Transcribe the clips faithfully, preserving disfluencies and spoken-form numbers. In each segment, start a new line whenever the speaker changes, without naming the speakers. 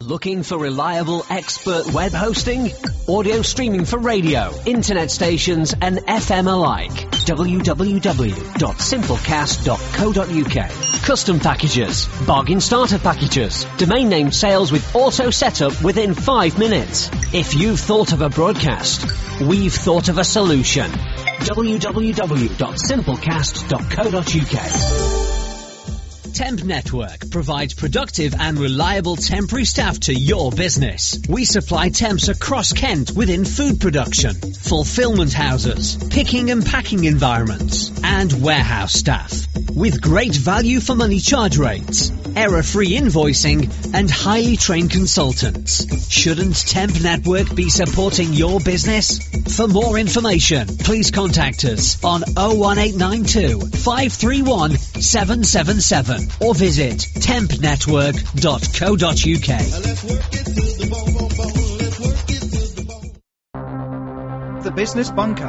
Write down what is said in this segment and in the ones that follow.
Looking for reliable expert web hosting? Audio streaming for radio, internet stations and F M alike. w w w dot simplecast dot co dot u k. Custom packages, bargain starter packages, domain name sales with auto setup within five minutes. If you've thought of a broadcast, we've thought of a solution. w w w dot simplecast dot co dot u k. Temp Network provides productive and reliable temporary staff to your business. We supply temps across Kent within food production, fulfillment houses, picking and packing environments, and warehouse staff. With great value for money charge rates, error-free invoicing, and highly trained consultants. Shouldn't Temp Network be supporting your business? For more information, please contact us on oh one eight nine two, five three one, seven seven seven or visit temp network dot co dot u k.
The Business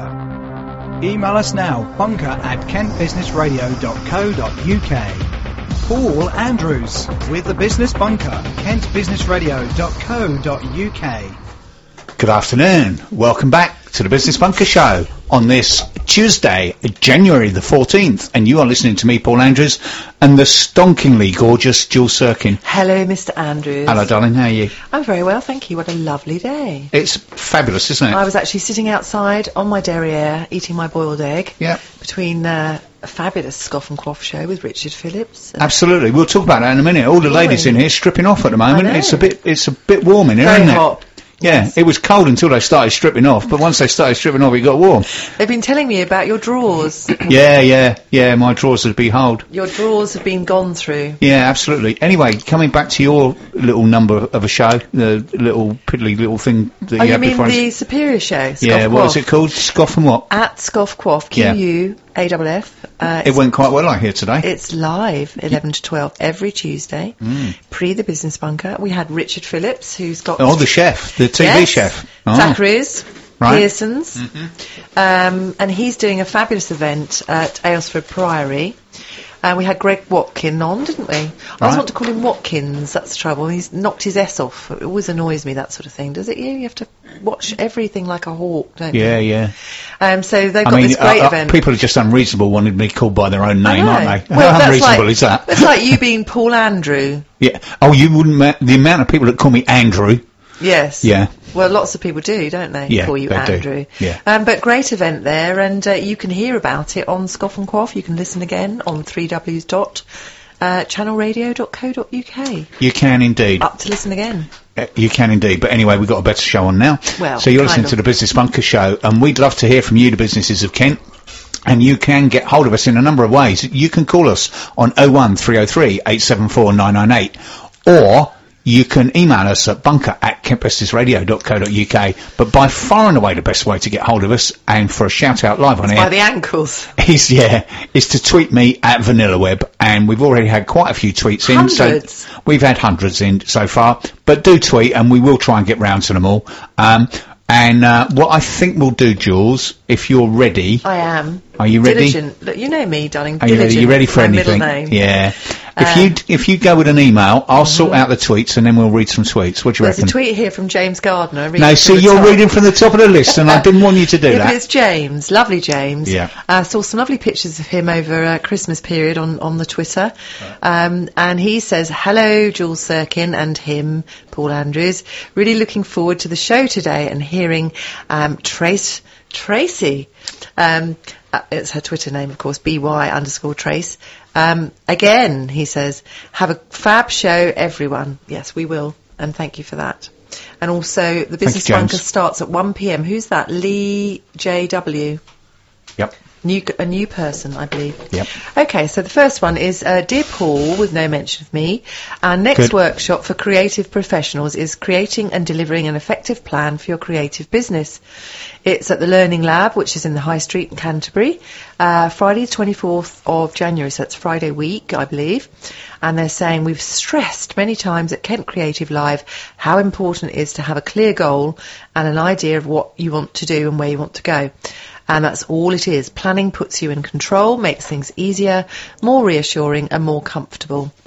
Bunker. Email us now, bunker at kent business radio dot co dot u k. Paul Andrews with The Business Bunker, kent business radio dot co dot u k.
Good afternoon. Welcome back to The Business Bunker Show on this Tuesday, January the fourteenth, and you are listening to me, Paul Andrews, and the stonkingly gorgeous Jules Sirkin.
Hello, Mister Andrews.
Hello, darling, how are you?
I'm very well, thank you. What a lovely day.
It's fabulous, isn't it?
I was actually sitting outside on my derriere, eating my boiled egg,
yeah.
between uh, a fabulous Scoff and Quaff show with Richard Phillips.
Absolutely, we'll talk about that in a minute. All the ladies in here stripping off at the moment. It's a bit, it's a bit warm in here,
very
isn't
hot.
it? Yeah, yes. It was cold until they started stripping off, but once they started stripping off, it got warm.
They've been telling me about your drawers.
yeah, yeah, yeah, my drawers have been behold.
Your drawers have been gone through.
Yeah, absolutely. Anyway, coming back to your little number of a show, the little piddly little thing that
oh,
you
you
had
mean
before.
the Superior Show? Scoff
yeah, what
Quaff.
was it called? Scoff and what?
At Scoff Quaff, Q U A F F. Uh,
it went quite well, I hear, today.
It's live, eleven to twelve, every Tuesday,
mm.
pre The Business Bunker. We had Richard Phillips, who's got...
Oh, the chef, the T V
yes,
chef. Oh.
Zachary's,
right.
Pearson's, mm-hmm. um, and he's doing a fabulous event at Aylesford Priory. And uh, we had Greg Watkin on, didn't we? I always
right.
want to call him Watkins, that's the trouble. He's knocked his S off. It always annoys me, that sort of thing. Does it you? You have to watch everything like a hawk, don't
yeah,
you?
Yeah,
yeah. Um, so they've
I
got
mean,
this great
uh, uh,
event.
people are just unreasonable wanting to be called by their own name, aren't they?
Well,
How
that's
unreasonable
like,
is that?
It's like you being Paul Andrew.
Yeah. Oh, you wouldn't... Ma- the amount of people that call me Andrew...
Yes.
Yeah.
Well, lots of people do, don't they?
Yeah,
Call you
they
Andrew.
do. Yeah.
Um, but great event there, and uh, you can hear about it on Scoff and Quaff. You can listen again on three w dot channel radio dot co dot u k.
You can indeed.
Up to listen again.
Uh, you can indeed. But anyway, we've got a better show on now.
Well,
so you're listening
of.
to the Business Bunker Show, and we'd love to hear from you, the businesses of Kent. And you can get hold of us in a number of ways. You can call us on oh one three oh three, eight seven four, nine nine eight, or you can email us at bunker at kent business radio dot co dot u k. But by far and away the best way to get hold of us, and for a shout out live on
it's
air,
by the ankles,
is yeah, is to tweet me at VanillaWeb, and we've already had quite a few tweets in.
Hundreds.
So we've had hundreds in so far, but do tweet, and we will try and get round to them all. Um, and uh, what I think we'll do, Jules, if you're ready,
I am.
Are you ready?
Diligent. Look, you know me, darling.
Are you ready? You ready for
my
anything?
Middle name.
Yeah. If
Um,
you if you go with an email, I'll sort
mm-hmm.
out the tweets and then we'll read some tweets. What do you
There's
reckon?
a tweet here from James Gardner.
No, see, you're
top.
reading from the top of the list, and I didn't want you to do
yeah,
that.
But it's James, lovely James.
Yeah.
I uh, saw some lovely pictures of him over uh, Christmas period on, on the Twitter. Right. Um, and he says, hello, Jules Sirkin and him, Paul Andrews. Really looking forward to the show today and hearing um, Trace, Tracy, um, uh, it's her Twitter name, of course, by underscore Trace. Um, again, he says, have a fab show, everyone. Yes, we will. And thank you for that. And also, the Business Bunker starts at one p m. Who's that? Lee J W.
Yep.
New, a new person, I believe.
Yep.
Okay, so the first one is, uh, Dear Paul, with no mention of me, our next
Good.
workshop for creative professionals is creating and delivering an effective plan for your creative business. It's at the Learning Lab, which is in the High Street in Canterbury, uh, Friday the twenty-fourth of January, so that's Friday week, I believe. And they're saying, we've stressed many times at Kent Creative Live how important it is to have a clear goal and an idea of what you want to do and where you want to go. And that's all it is. Planning puts you in control, makes things easier, more reassuring and more comfortable.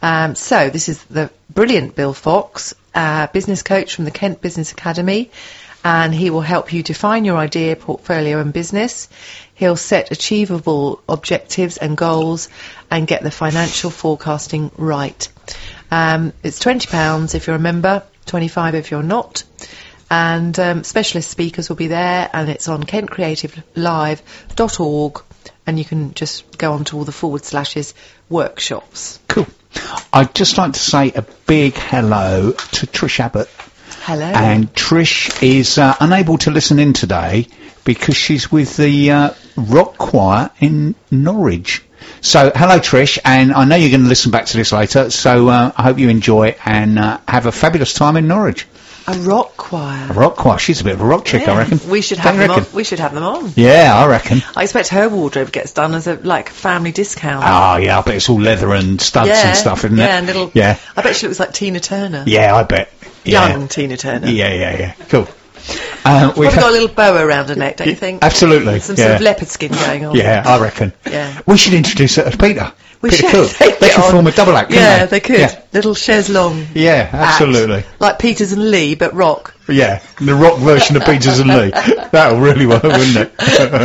Um, so this is the brilliant Bill Fox, uh, business coach from the Kent Business Academy, and he will help you define your idea, portfolio and business. He'll set achievable objectives and goals and get the financial forecasting right. Um, it's twenty pounds if you're a member, twenty-five if you're not. And um, specialist speakers will be there, and it's on kent creative live dot org, and you can just go on to all the forward slashes workshops.
Cool. I'd just like to say a big hello to Trish Abbott.
Hello.
And Trish is uh, unable to listen in today because she's with the uh, rock choir in Norwich. So, hello Trish, and I know you're going to listen back to this later, so uh, I hope you enjoy it and uh, have a fabulous time in Norwich.
A rock choir.
A rock choir. She's a bit of a rock chick,
Yeah.
I reckon.
We should have
Don't you
them on.
reckon?
We should have them on.
Yeah, I reckon.
I expect her wardrobe gets done as a like family discount.
Oh, yeah, I bet it's all leather and studs
yeah,
and stuff, isn't it?
yeah, and little.
Yeah.
I bet she looks like Tina Turner.
Yeah, I bet. Yeah.
Young Tina Turner.
Yeah, yeah, yeah. Cool. Um, we've
Probably
had-
got a little bow around her neck, don't you think?
Absolutely.
Some
yeah.
sort of leopard skin going on.
Yeah, I reckon.
Yeah.
We should introduce her to Peter.
We
Peter
should.
Cook.
Take
They
it
should
on.
form a double act, couldn't
Yeah,
they?
they could.
Yeah.
Little chaise longue.
Yeah, absolutely.
Act. Like Peters and Lee, but rock.
Yeah, the rock version of Peters and Lee. That'll really work, wouldn't it?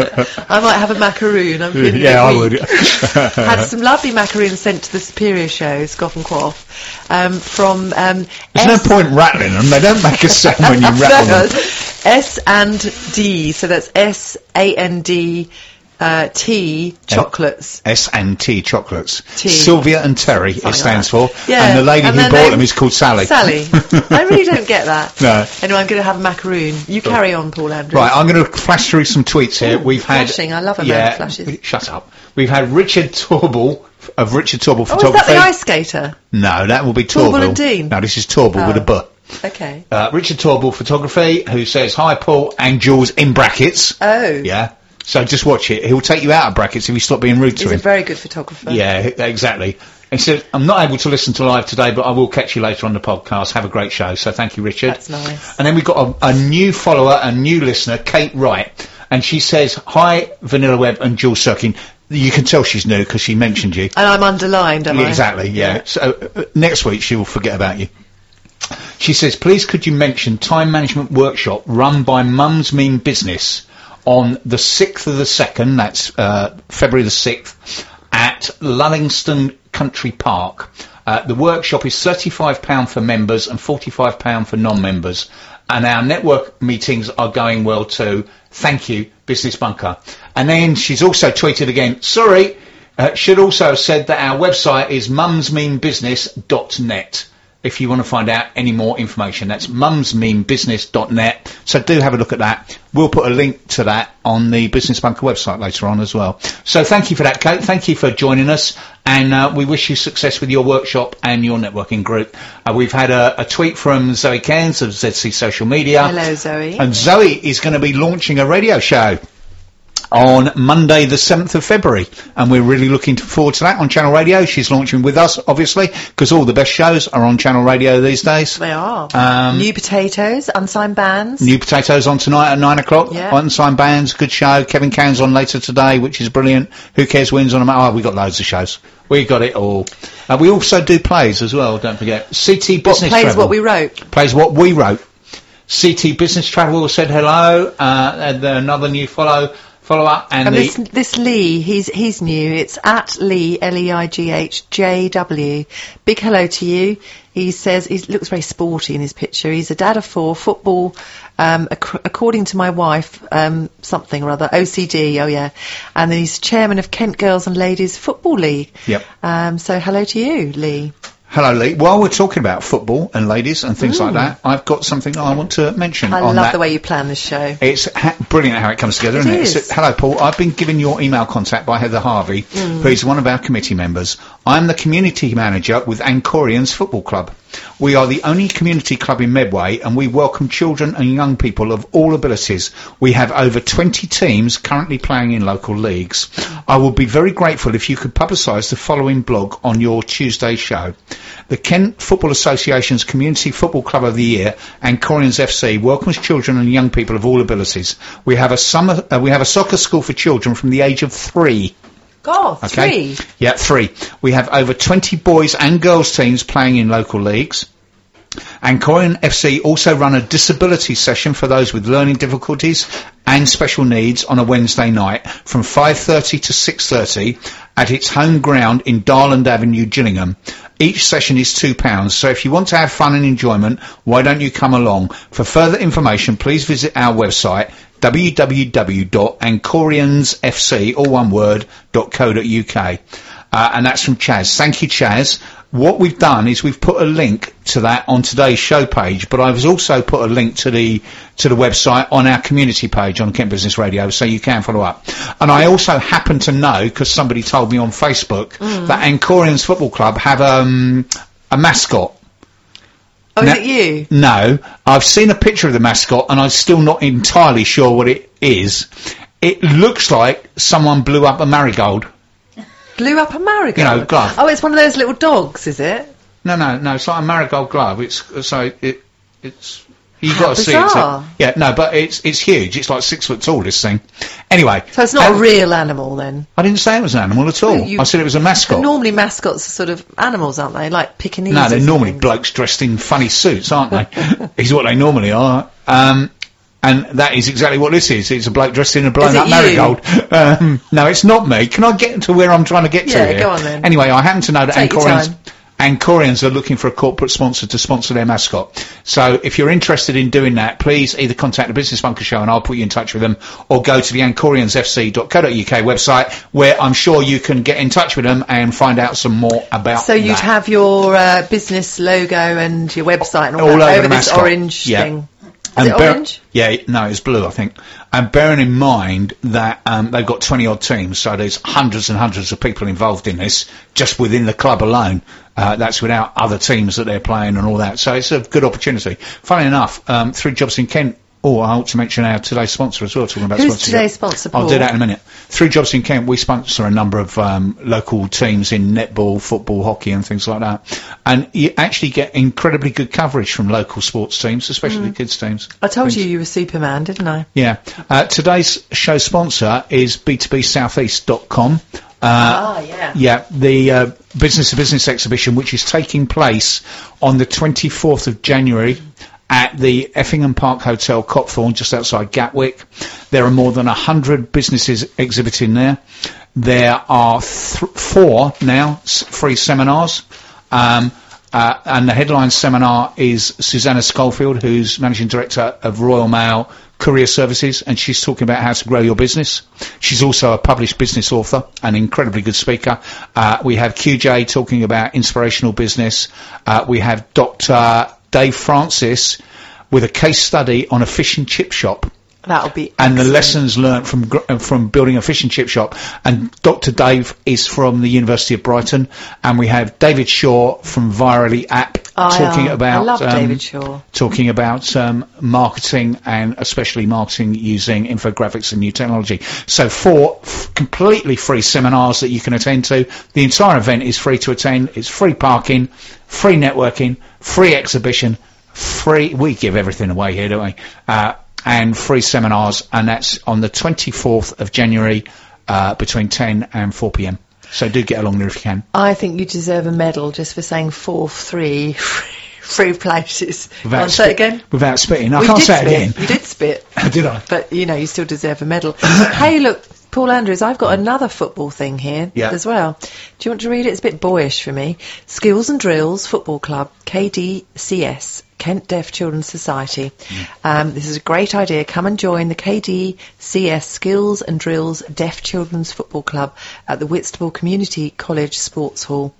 I might have a macaroon. I'm feeling
Yeah,
a
I
bit
would.
weak. Had some lovely macaroons sent to the Superior show, Scoff and Quaff, um, from... Um,
There's
S-
no point rattling them. They don't make a sound when you rattle
No,
them.
S and D, so that's S A N D uh, T chocolates.
S and T chocolates.
T.
Sylvia and Terry,
Something
it stands
like
for.
that. Yeah,
And the lady
and
who
their
bought
name-
them is called Sally.
Sally. I really don't get that.
No.
Anyway, I'm going to have a macaroon. You carry on, Paul Andrews.
Right, I'm going to flash through some tweets here.
Ooh,
We've had...
flashing. I love a man
yeah,
who flashes.
Shut up. We've had Richard Torble of Richard Torble
Oh, is
Photography.
that the ice skater?
No, that will be
Torble
Torble.
and Dean?
No, this is Torble
Oh.
with a B.
Okay.
Uh, Richard Torble Photography, who says, hi Paul and Jules in brackets.
Oh.
Yeah. So just watch it. He'll take you out of brackets if you stop being rude to
He's a
him.
very good photographer.
Yeah, exactly. He said, I'm not able to listen to live today, but I will catch you later on the podcast. Have a great show. So thank you, Richard.
That's nice.
And then we've got a, a new follower, a new listener, Kate Wright. And she says, hi, Vanilla Web and Jules Sirkin. You can tell she's new because she mentioned you.
And I'm underlined, am
Yeah,
I?
exactly, yeah. So uh, next week she'll forget about you. She says, please could you mention time management workshop run by Mums Mean Business on the sixth of the second, that's uh, February the sixth, at Lullingstone Country Park. Uh, the workshop is thirty-five pounds for members and forty-five pounds for non-members. And our network meetings are going well too. Thank you, Business Bunker. And then she's also tweeted again, sorry, uh, should also have said that our website is mums mean business dot net. If you want to find out any more information, that's mums mean business dot net. So do have a look at that. We'll put a link to that on the Business Bunker website later on as well. So thank you for that, Kate. Thank you for joining us. And uh, we wish you success with your workshop and your networking group. Uh, we've had a, a tweet from Zoe Cairns of Z C Social Media.
Hello, Zoe.
And Zoe is going to be launching a radio show on Monday the seventh of February, and we're really looking forward to that on Channel Radio. She's launching with us, obviously, because all the best shows are on Channel Radio these days.
They are.
Um,
New Potatoes, Unsigned Bands.
New Potatoes on tonight at nine o'clock.
Yeah.
Unsigned Bands, good show. Kevin Cairns on later today, which is brilliant. Who Cares Wins on a... Oh, we got loads of shows. We got it all. Uh, we also do plays as well, don't forget. C T
What
Business
plays
Travel.
what we wrote.
Plays what we wrote. C T Business Travel said hello. Uh, and another new follow... Follow up and,
And
the
this, this Lee, he's he's new. It's at Lee, L E I G H J W. Big hello to you. He says he looks very sporty in his picture. He's a dad of four, football, um, ac- according to my wife, um, something or other, O C D, oh yeah. And then he's chairman of Kent Girls and Ladies Football League.
Yep.
Um, so hello to you, Lee.
Hello, Lee. While we're talking about football and ladies and things like that, I've got something I want to mention
I
on
love
that.
the way you plan this show.
It's ha- brilliant how it comes together,
It
isn't it?
is.
So, hello, Paul. I've been given your email contact by Heather Harvey, who is one of our committee members. I'm the community manager with Ancorians Football Club. We are the only community club in Medway, and we welcome children and young people of all abilities. We have over twenty teams currently playing in local leagues. I would be very grateful if you could publicise the following blog on your Tuesday show. The Kent Football Association's Community Football Club of the Year, Ancorians F C, welcomes children and young people of all abilities. We have a summer, uh, we have a soccer school for children from the age of three.
God,
Okay?
three.
Yeah, three. We have over twenty boys and girls teams playing in local leagues. And Corian F C also run a disability session for those with learning difficulties and special needs on a Wednesday night from five thirty to six thirty at its home ground in Darland Avenue, Gillingham. Each session is two pounds, so if you want to have fun and enjoyment, why don't you come along? For further information, please visit our website, w w w dot ancorians f c, all one word, dot co dot u k. Uh, and that's from Chaz. Thank you, Chaz. What we've done is we've put a link to that on today's show page, but I've also put a link to the to the website on our community page on Kent Business Radio, so you can follow up. And I also happen to know, because somebody told me on Facebook, mm. that Ancorians Football Club have um, a mascot.
Oh,
now,
is it you?
No, I've seen a picture of the mascot, and I'm still not entirely sure what it is. It looks like someone blew up a marigold.
Blew up a marigold?
You know, glove.
Oh, it's one of those little dogs, is it?
No, no, no. It's like a marigold glove. It's so it it's you
How
got to see it.
bizarre.
So, yeah, no, but it's it's huge. It's like six foot tall. This thing. Anyway,
So it's not
um,
a real animal then?
I didn't say it was an animal at all.
Well, you-
I said it was a mascot.
Normally mascots are sort of animals, aren't they? Like Pekingese.
No, they're
or
normally
something.
blokes dressed in funny suits, aren't they? Is what they normally are. Um, and that is exactly what this is. It's a bloke dressed in a blown
Is it
up
you?
marigold. Um, no, it's not me. Can I get to where I'm trying to get to
Yeah,
here?
go on then.
Anyway, I happen to know that
Take your
Ancorians,
time.
Ancorians are looking for a corporate sponsor to sponsor their mascot. So if you're interested in doing that, please either contact the Business Bunker Show and I'll put you in touch with them, or go to the ancorians f c dot co dot u k website, where I'm sure you can get in touch with them and find out some more about
So you'd
that.
have your uh, business logo and your website and all,
All
that
over
over
the
this
mascot.
orange
Yeah.
thing.
And
Is it
bear-
orange?
Yeah, no, it's blue, I think. And bearing in mind that um, they've got twenty odd teams, so there's hundreds and hundreds of people involved in this, just within the club alone. Uh, that's without other teams that they're playing and all that. So it's a good opportunity. Funny enough, um, Three Jobs in Kent. Oh, I ought to mention our today's sponsor as well, talking about
Who's
sponsorship.
today's sponsor,
I'll
Paul?
do that in a minute. Three Jobs in Kent, we sponsor a number of um, local teams in netball, football, hockey and things like that. And you actually get incredibly good coverage from local sports teams, especially kids teams.
I told
Things-
you you were Superman, didn't I?
Yeah. Uh, today's show sponsor is b two b southeast dot com. Uh,
Ah, yeah.
Yeah, the uh, business to business exhibition, which is taking place on the twenty-fourth of January at the Effingham Park Hotel, Copthorne, just outside Gatwick. There are more than one hundred businesses exhibiting there. There are th- four now s- free seminars. Um, uh, and the headline seminar is Susanna Schofield, who's Managing Director of Royal Mail Courier Services, and she's talking about how to grow your business. She's also a published business author, an incredibly good speaker. Uh, we have Q J talking about inspirational business. Uh, we have Doctor Dave Francis with a case study on a fish and chip shop
That'll be
and the
excellent.
lessons learnt from gr- uh, from building a fish and chip shop. And Doctor Dave is from the University of Brighton, and we have David Shaw from Virally App
I,
talking
uh,
about
I love
um,
David Shaw.
talking about um, marketing, and especially marketing using infographics and new technology. So four f- completely free seminars that you can attend to. The entire event is free to attend. It's free parking, free networking, free exhibition, free. We give everything away here, don't we? Uh, and free seminars, and that's on the twenty-fourth of January uh, between ten and four p m. So do get along there if you can.
I think you deserve a medal just for saying four, three, free places.
Without
Go on, say it
spit-
again.
Without spitting. I
Well, you
can't
did
say it
spit.
again.
You did spit.
Did I?
But, you know, you still deserve a medal. Hey, look, Paul Andrews, I've got another football thing here
Yeah.
as well. Do you want to read it? It's a bit boyish for me. Skills and Drills Football Club, K D C S, Kent Deaf Children's Society. Um, this is a great idea. Come and join the K D C S Skills and Drills Deaf Children's Football Club at the Whitstable Community College Sports Hall.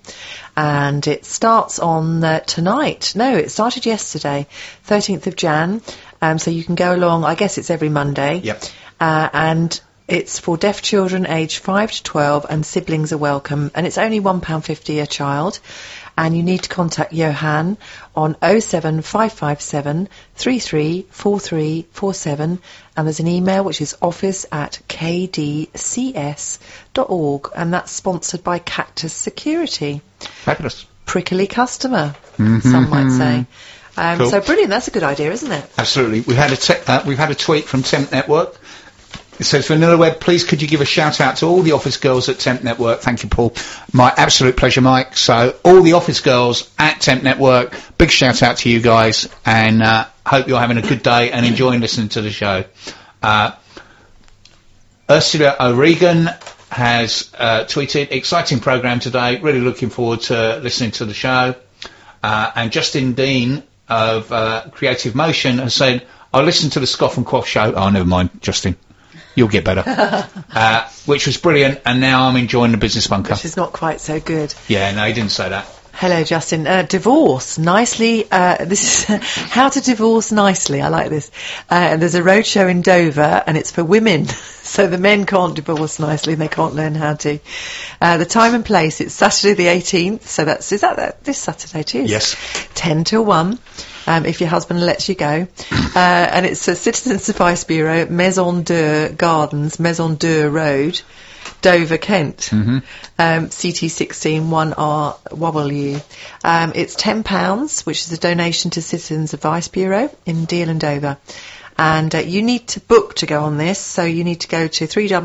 And it starts on uh, tonight. No, it started yesterday, thirteenth of Jan. Um, so you can go along, I guess it's every Monday.
Yep.
Uh, and it's for deaf children aged five to twelve, and siblings are welcome. And it's only one pound fifty a child. And you need to contact Johan on oh seven five five seven three three four three four seven. And there's an email which is office at k d c s dot org. And that's sponsored by Cactus Security.
Fabulous.
Prickly customer, some might say. Um,
Cool.
So brilliant. That's a good idea, isn't it?
Absolutely. We've had a te- uh, we've had a tweet from Temp Network. It says, Vanilla Web, please could you give a shout out to all the office girls at Temp Network? Thank you, Paul. My absolute pleasure, Mike. So all the office girls at Temp Network, big shout out to you guys, and uh, hope you're having a good day and enjoying listening to the show. Uh, Ursula O'Regan has uh, tweeted, exciting programme today, really looking forward to listening to the show. Uh, and Justin Dean of uh, Creative Motion has said, I listened to the Scoff and Quaff show. Oh, never mind, Justin. You'll get better. uh, which was brilliant, and now I'm enjoying the Business Bunker.
Which is not quite so good.
Yeah, no, he didn't say that.
Hello, Justin. Uh, divorce nicely. Uh, this is how to divorce nicely. I like this. Uh, and there's a roadshow in Dover, and it's for women, so the men can't divorce nicely, and they can't learn how to. Uh, the time and place. It's Saturday the eighteenth. So that's is that, that this Saturday too?
Yes.
Ten till one. Um, if your husband lets you go. Uh, and it's a Citizens Advice Bureau, Maison Deux Gardens, Maison Deux Road, Dover, Kent.
Mm-hmm.
Um, C T sixteen one R W. Um, it's ten pounds, which is a donation to Citizens Advice Bureau in Deal and Dover. And uh, you need to book to go on this, so you need to go to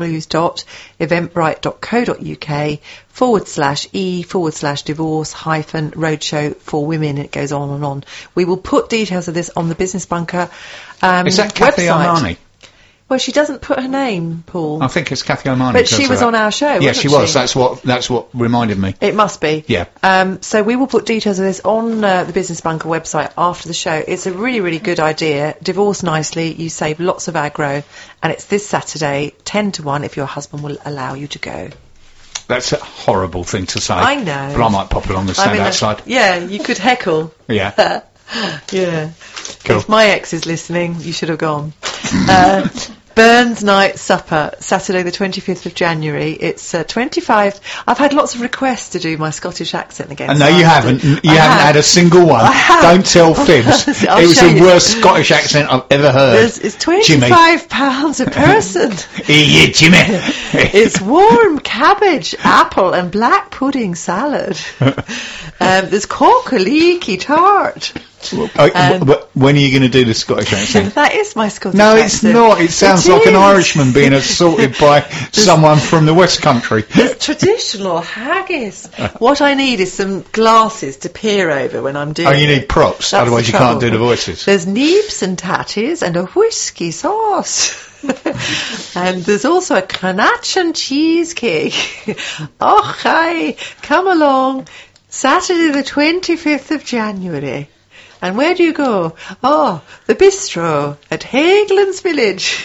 www.eventbrite.co.uk forward slash e forward slash divorce hyphen roadshow for women. It goes on and on. We will put details of this on the Business Bunker um,
Is that Kathy
website.
Armani?
Well, she doesn't put her name, Paul.
I think it's Kathy Armani.
But she was on our show,
Yeah,
wasn't
she was.
she?
That's what That's what reminded me.
It must be.
Yeah.
Um, so we will put details of this on uh, the Business Bunker website after the show. It's a really, really good idea. Divorce nicely. You save lots of aggro. And it's this Saturday, ten to one, if your husband will allow you to go.
That's a horrible thing to say.
I know.
But I might pop along and stand
I mean,
outside.
Uh, yeah, you could heckle.
Yeah.
Yeah.
Cool.
If my ex is listening, you should have gone. uh, Burns Night Supper, Saturday the twenty-fifth of January. It's uh, twenty-five. I've had lots of requests to do my Scottish accent again.
I
so
know you
I have
haven't.
to-
You
I
haven't
have.
had a single one.
I have.
Don't tell fibs.
I'll
It was
show
the
you.
worst Scottish accent I've ever heard.
There's, it's twenty-five pounds a person.
Jimmy. Yeah, Jimmy.
It's warm cabbage, apple and black pudding salad. um, there's cork-a-leaky tart.
Oh,
Um,
w- w- when are you going to do the Scottish accent?
That is my Scottish
No,
accent.
it's not. It sounds
It
like an
is.
Irishman being assaulted by someone from the West Country.
It's traditional haggis. What I need is some glasses to peer over when I'm doing
Oh, you
it.
need props,
That's
otherwise
the
you can't
trouble.
do the voices.
There's neeps and tatties and a whisky sauce. And there's also a Cranach and cheesecake. Oh, hi, come along. Saturday the twenty-fifth of January. And where do you go? Oh, the bistro at Hagelands Village.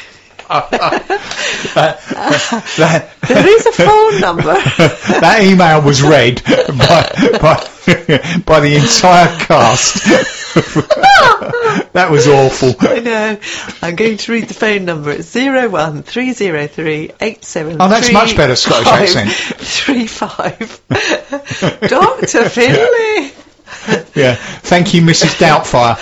That,
There is a phone number.
that email was read by, by, by the entire cast. That was awful.
I know. I'm going to read the phone number. It's zero one three zero three eight seven.
Oh, that's much better Scottish accent.
Three five. Doctor Finlay.
Yeah. Thank you, Missus Doubtfire.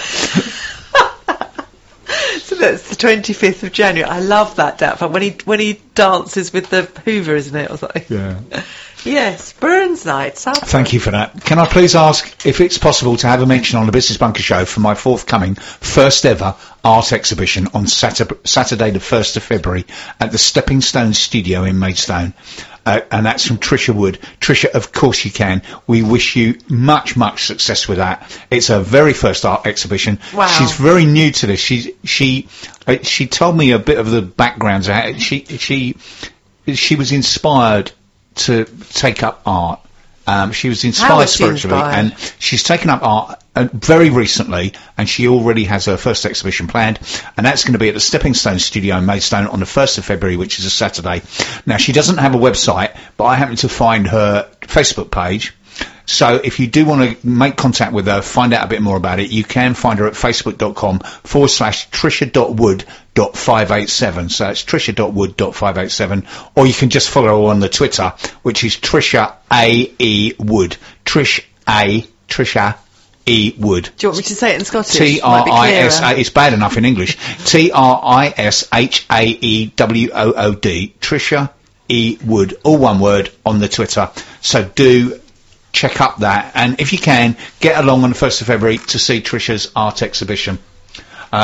So that's the twenty-fifth of January. I love that Doubtfire when he when he dances with the Hoover, isn't it, or something?
Yeah.
Yes, Burns Night. Supper.
Thank you for that. Can I please ask if it's possible to have a mention on the Business Bunker Show for my forthcoming first ever art exhibition on Saturday, Saturday the first of February at the Stepping Stone Studio in Maidstone. Uh, and that's from Trisha Wood. Trisha, of course you can. We wish you much, much success with that. It's her very first art exhibition.
Wow.
She's very new to this. She's, she, uh, she told me a bit of the background. She, she, she was inspired to take up art. Um, she was inspired
How was she
spiritually,
inspired?
and she's taken up art uh, very recently, and she already has her first exhibition planned, and that's going to be at the Stepping Stone Studio in Maidstone on the first of February, which is a Saturday. Now, she doesn't have a website, but I happen to find her Facebook page. So if you do want to make contact with her, find out a bit more about it, you can find her at facebook.com forward slash trisha.wood.five eight seven. So it's trisha.wood.five eight seven. Or you can just follow her on the Twitter, which is Trisha A E Wood. Trish A. Trisha E. Wood.
Do you want me to say it in Scottish?
T
Might
R
be
I S
clearer.
A, it's bad enough in English. T R I S H A E W O O D. Trisha E. Wood. All one word on the Twitter. So do check up that, and if you can, get along on the first of February to see Trisha's art exhibition. Uh,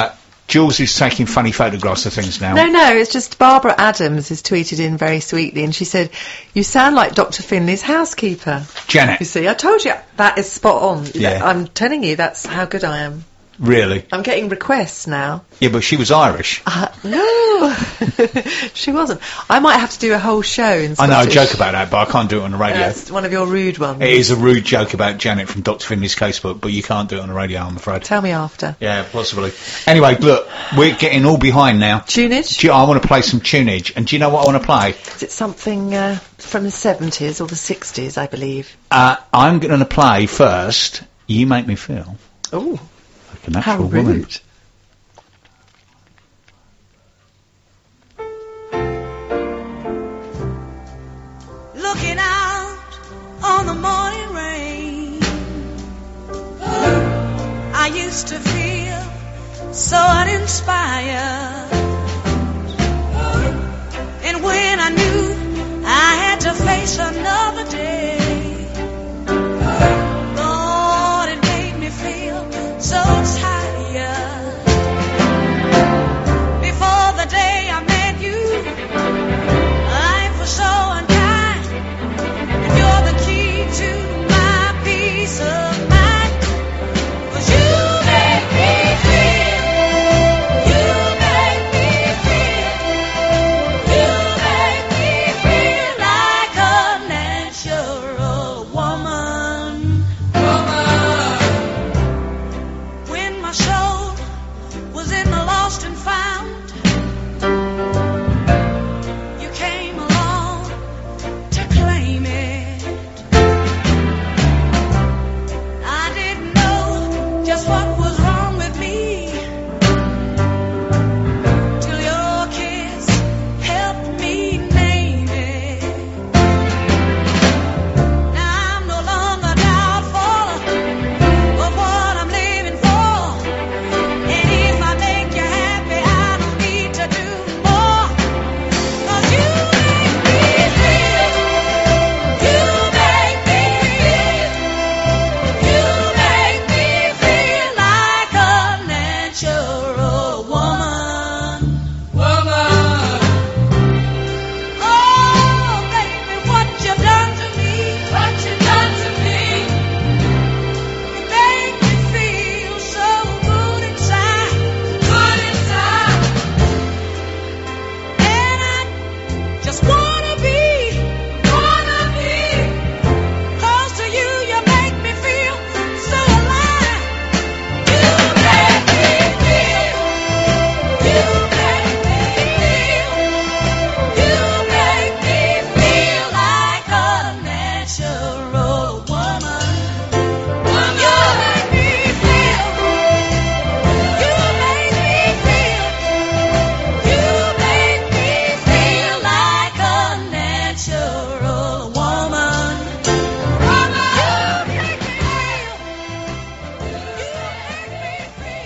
Jules is taking funny photographs of things now.
No, no, it's just Barbara Adams has tweeted in very sweetly, and she said, "You sound like Doctor Finley's housekeeper."
Janet.
You see, I told you that is spot on.
Yeah.
I'm telling you, that's how good I am.
Really?
I'm getting requests now.
Yeah, but she was Irish.
Uh, no, she wasn't. I might have to do a whole show in
I know, a
Scottish.
joke about that, but I can't do it on the radio.
That's one of your rude ones.
It is a rude joke about Janet from Doctor Finley's Casebook, but you can't do it on the radio, I'm afraid.
Tell me after.
Yeah, possibly. Anyway, look, we're getting all behind now.
Tunage?
Do you, I want to play some tunage, and do you know what I want to play?
Is it something uh, from the seventies or the sixties, I believe?
Uh, I'm going to play first, You Make Me Feel
Oh,
Like a Natural
how
Woman.
rude.
Looking out on the morning rain, I used to feel so uninspired. And when I knew I had to face another day, Lord, it made me feel so tired. Before the day I met you, life was so unkind. You're the key to my peace of mind. 'Cause you make me feel, you make me feel, you make me feel like a natural woman. Woman. When my soul was in the lost and found, you came along to claim it. I didn't know just what was wrong with me till your kiss helped me name it. Now I'm no longer doubtful of what I'm living for. And if I make you happy, I don't need to do more. 'Cause you make me feel, you make me feel, you make me feel like a natural woman. Woman. Oh, baby, what you've done to me, what you've done to me. You make me feel so good inside, good inside. And I just wanna be, wanna be close to you. You make me feel so alive. You make me feel, you make me feel, you make me feel like a natural woman. You make me feel, you make me feel, you make me feel like a natural woman. Woman. You make me feel, you make me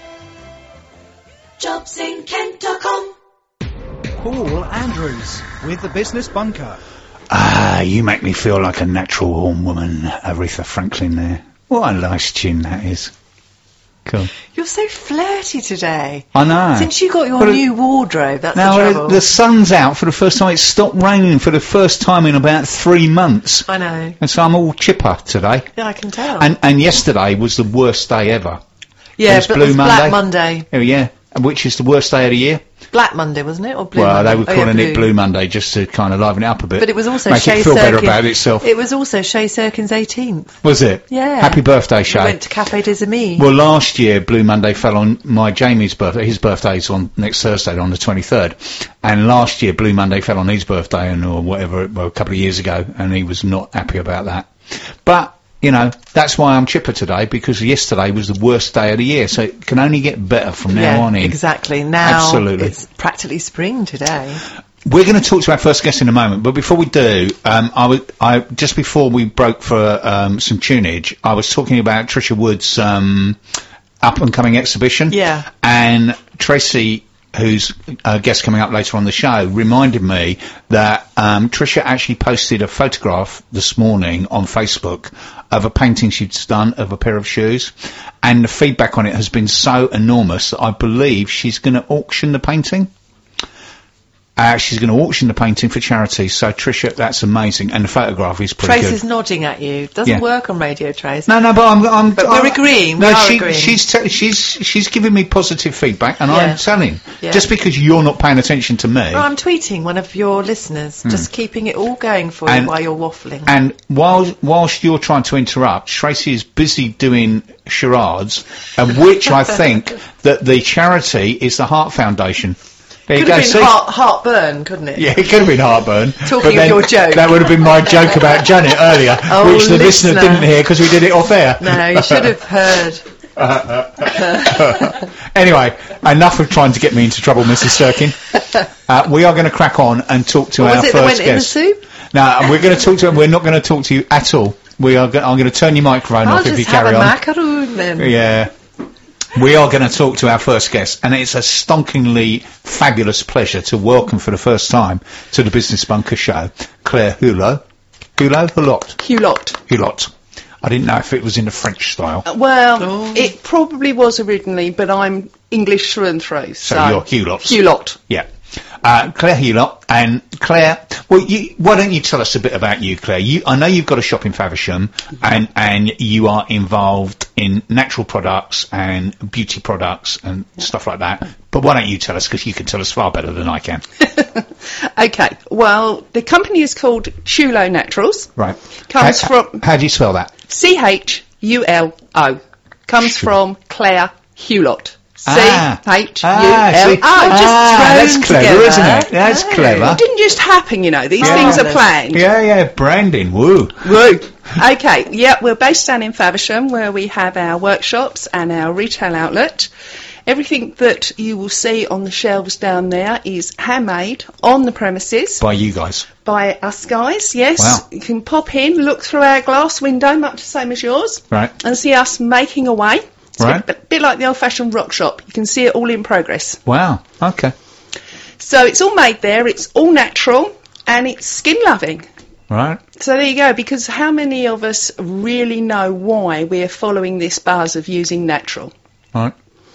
feel. jobs in kent dot com.
Paul Andrews with the Business Bunker.
Ah, You Make Me Feel Like a Natural Warm Woman, Aretha Franklin there. What a nice tune that is. Cool.
You're so flirty today.
I know.
Since you got your
But it-
new wardrobe, that's
Now,
the
uh,
trouble.
the sun's out for the first time. It's stopped raining for the first time in about three months.
I know.
And so I'm all chipper today.
Yeah, I can tell.
And and yesterday was the worst day ever.
yeah,
was
but
Blue
it was
Monday.
Black Monday.
Oh, yeah. And which is the worst day of the year?
Black Monday, wasn't it? Or Blue
well,
Monday?
they were
Oh, yeah,
calling it Blue Monday just to kind of liven it up a bit.
But it was also
Make
Shay
it feel better
Serkin-
about itself.
It was also Shay Serkin's eighteenth.
Was it?
Yeah.
Happy birthday,
We
Shay.
went to Cafe des Amis.
Well, last year, Blue Monday fell on my Jamie's birthday. His birthday's on next Thursday, on the twenty-third. And last year, Blue Monday fell on his birthday, and or whatever, well, a couple of years ago, and he was not happy about that. But, you know, that's why I'm chipper today, because yesterday was the worst day of the year, so it can only get better from now
yeah,
on in.
exactly. Now
Absolutely.
it's practically spring today.
We're going to talk to our first guest in a moment, but before we do, um, I was, I, just before we broke for um, some tunage, I was talking about Trisha Wood's um, up-and-coming exhibition.
Yeah.
And Tracy who's a guest coming up later on the show, reminded me that um, Tricia actually posted a photograph this morning on Facebook of a painting she'd done of a pair of shoes, and the feedback on it has been so enormous that I believe she's going to auction the painting. Uh, she's going to auction the painting for charity. So, Tricia, that's amazing. And the photograph is pretty
Trace
good.
is nodding at you. Doesn't
Yeah.
work on radio, Trace.
No, no, but I'm, I'm,
But
I'm
we're agreeing, we
No,
are
she,
agreeing.
she's te- she's she's giving me positive feedback, and
Yeah.
I'm telling.
Yeah.
Just because you're not paying attention to me,
Oh, I'm tweeting one of your listeners, just keeping it all going for
And-
you while you're waffling.
and while whilst you're trying to interrupt, Tracy is busy doing charades, of which I think that the charity is the Heart Foundation. There you
Could
go.
have been
See?
heart, heartburn, couldn't it?
Yeah, it could have been heartburn.
Talking
but
of
then
your joke.
That would have been my joke about Janet earlier,
Oh,
which the listener
listener.
didn't hear because we did it off air.
No, you should have heard.
Anyway, enough of trying to get me into trouble, Missus Sirkin. Uh, we are going to crack on and talk to
What
our
was it that
first
went in the
guest.
soup?
No, we're going to talk to. We're not going to talk to you at all. We are. Go- I'm going to turn your microphone
I'll
off if
just
you
have
carry
a
on.
macaroon then.
Yeah. We are going to talk to our first guest, and it's a stonkingly fabulous pleasure to welcome for the first time to the Business Bunker show, Claire Hulot. Hulot? Hulot?
Hulot.
Hulot. I didn't know if it was in the French style.
Well,
Oh.
it probably was originally, but I'm English through and through. So,
So you're Hulot.
Hulot.
Yeah. Uh, Claire Hulot, and Claire, well, you, why don't you tell us a bit about you, Claire? You, I know you've got a shop in Faversham, and, and you are involved in natural products and beauty products and stuff like that. But why don't you tell us, because you can tell us far better than I can.
Okay, well, the company is called Chulo Naturals.
Right.
Comes
how,
from
How do you spell that?
C H U L O. Comes
Chulo.
from Claire Hulot. C
Ah.
H U
Ah,
L
see-
O.
ah,
thrown
that's clever,
together.
isn't it? That's
Oh.
clever.
It didn't just happen, you know. These
Yeah.
things are
Marvellous.
planned.
Yeah, yeah, branding, woo.
Woo. Okay, yeah, we're based down in Faversham, where we have our workshops and our retail outlet. Everything that you will see on the shelves down there is handmade on the premises
By you guys.
by us guys, yes.
Wow.
You can pop in, look through our glass window, much the same as yours,
Right.
and see us making away. It's
Right.
a bit, bit like the old-fashioned rock shop. You can see it all in progress.
Wow. Okay.
So it's all made there, it's all natural, and it's skin-loving.
Right.
So there you go, because how many of us really know why we're following this buzz of using natural?
Right.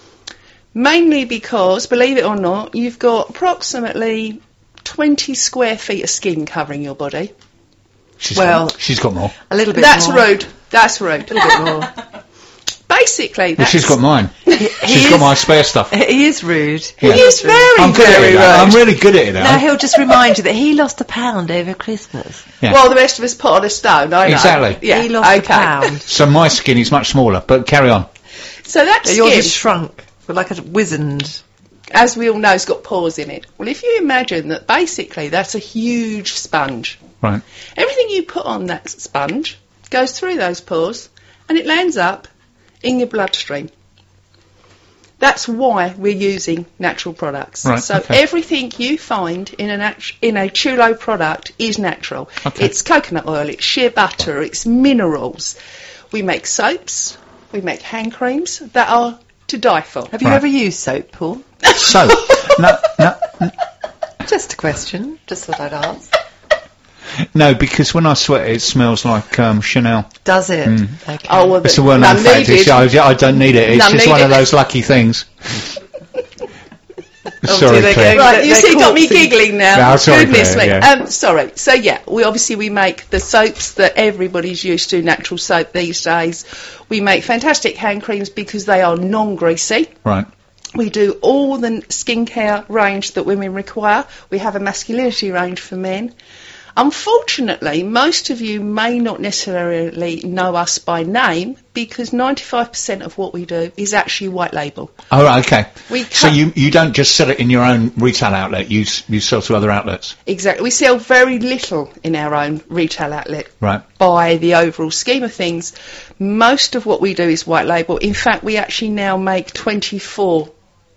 Mainly because, believe it or not, you've got approximately twenty square feet of skin covering your body.
She's
Well-
got, she's got more.
A little bit
That's
more.
rude. That's rude.
A little bit more.
Basically,
Well,
that's...
she's got mine.
He
She's
is-
got my spare stuff.
He is rude.
He is very,
I'm good at
very
it.
rude.
though. I'm really good at it
Now
now.
he'll just remind you that he lost a pound over Christmas.
Yeah.
Well, the rest of us put on a stone, I know.
Exactly.
Yeah,
He lost
okay.
a pound.
So my skin is much smaller, but carry on.
So that
Yours
skin,
is shrunk. We're like a wizened.
as we all know, has got pores in it. Well, if you imagine that basically that's a huge sponge.
Right.
Everything you put on that sponge goes through those pores and it lands up in your bloodstream. That's why we're using natural products.
Right,
so
okay.
everything you find in a nat- in a Chulo product is natural.
Okay.
It's coconut oil, it's shea butter, it's minerals. We make soaps, we make hand creams that are to die for.
Have you
Right.
ever used soap, Paul?
So, no, no,
Just a question. Just thought I'd ask.
no, because when I sweat, it smells like um, Chanel.
Does it? Okay.
Oh, well,
It's a
the-
well-known
none
fact. It's,
needed.
I, I don't need it. It's
None
just one of
needed.
those lucky things.
Obviously
Sorry,
they're
Claire.
going-
Right,
they're-
you
they're
see, got me
corpsing.
giggling now.
No, sorry,
Goodness
Claire,
me.
yeah.
Um, sorry. So yeah, we obviously we make the soaps that everybody's used to, natural soap these days. We make fantastic hand creams because they are non-greasy.
Right.
We do all the skincare range that women require. We have a masculinity range for men. Unfortunately, most of you may not necessarily know us by name because ninety-five percent of what we do is actually white label.
Oh, right, okay.
We
So
cut-
you you don't just sell it in your own retail outlet. You s- you sell to other outlets.
Exactly. We sell very little in our own retail outlet.
Right.
By the overall scheme of things, most of what we do is white label. In fact, we actually now make twenty-four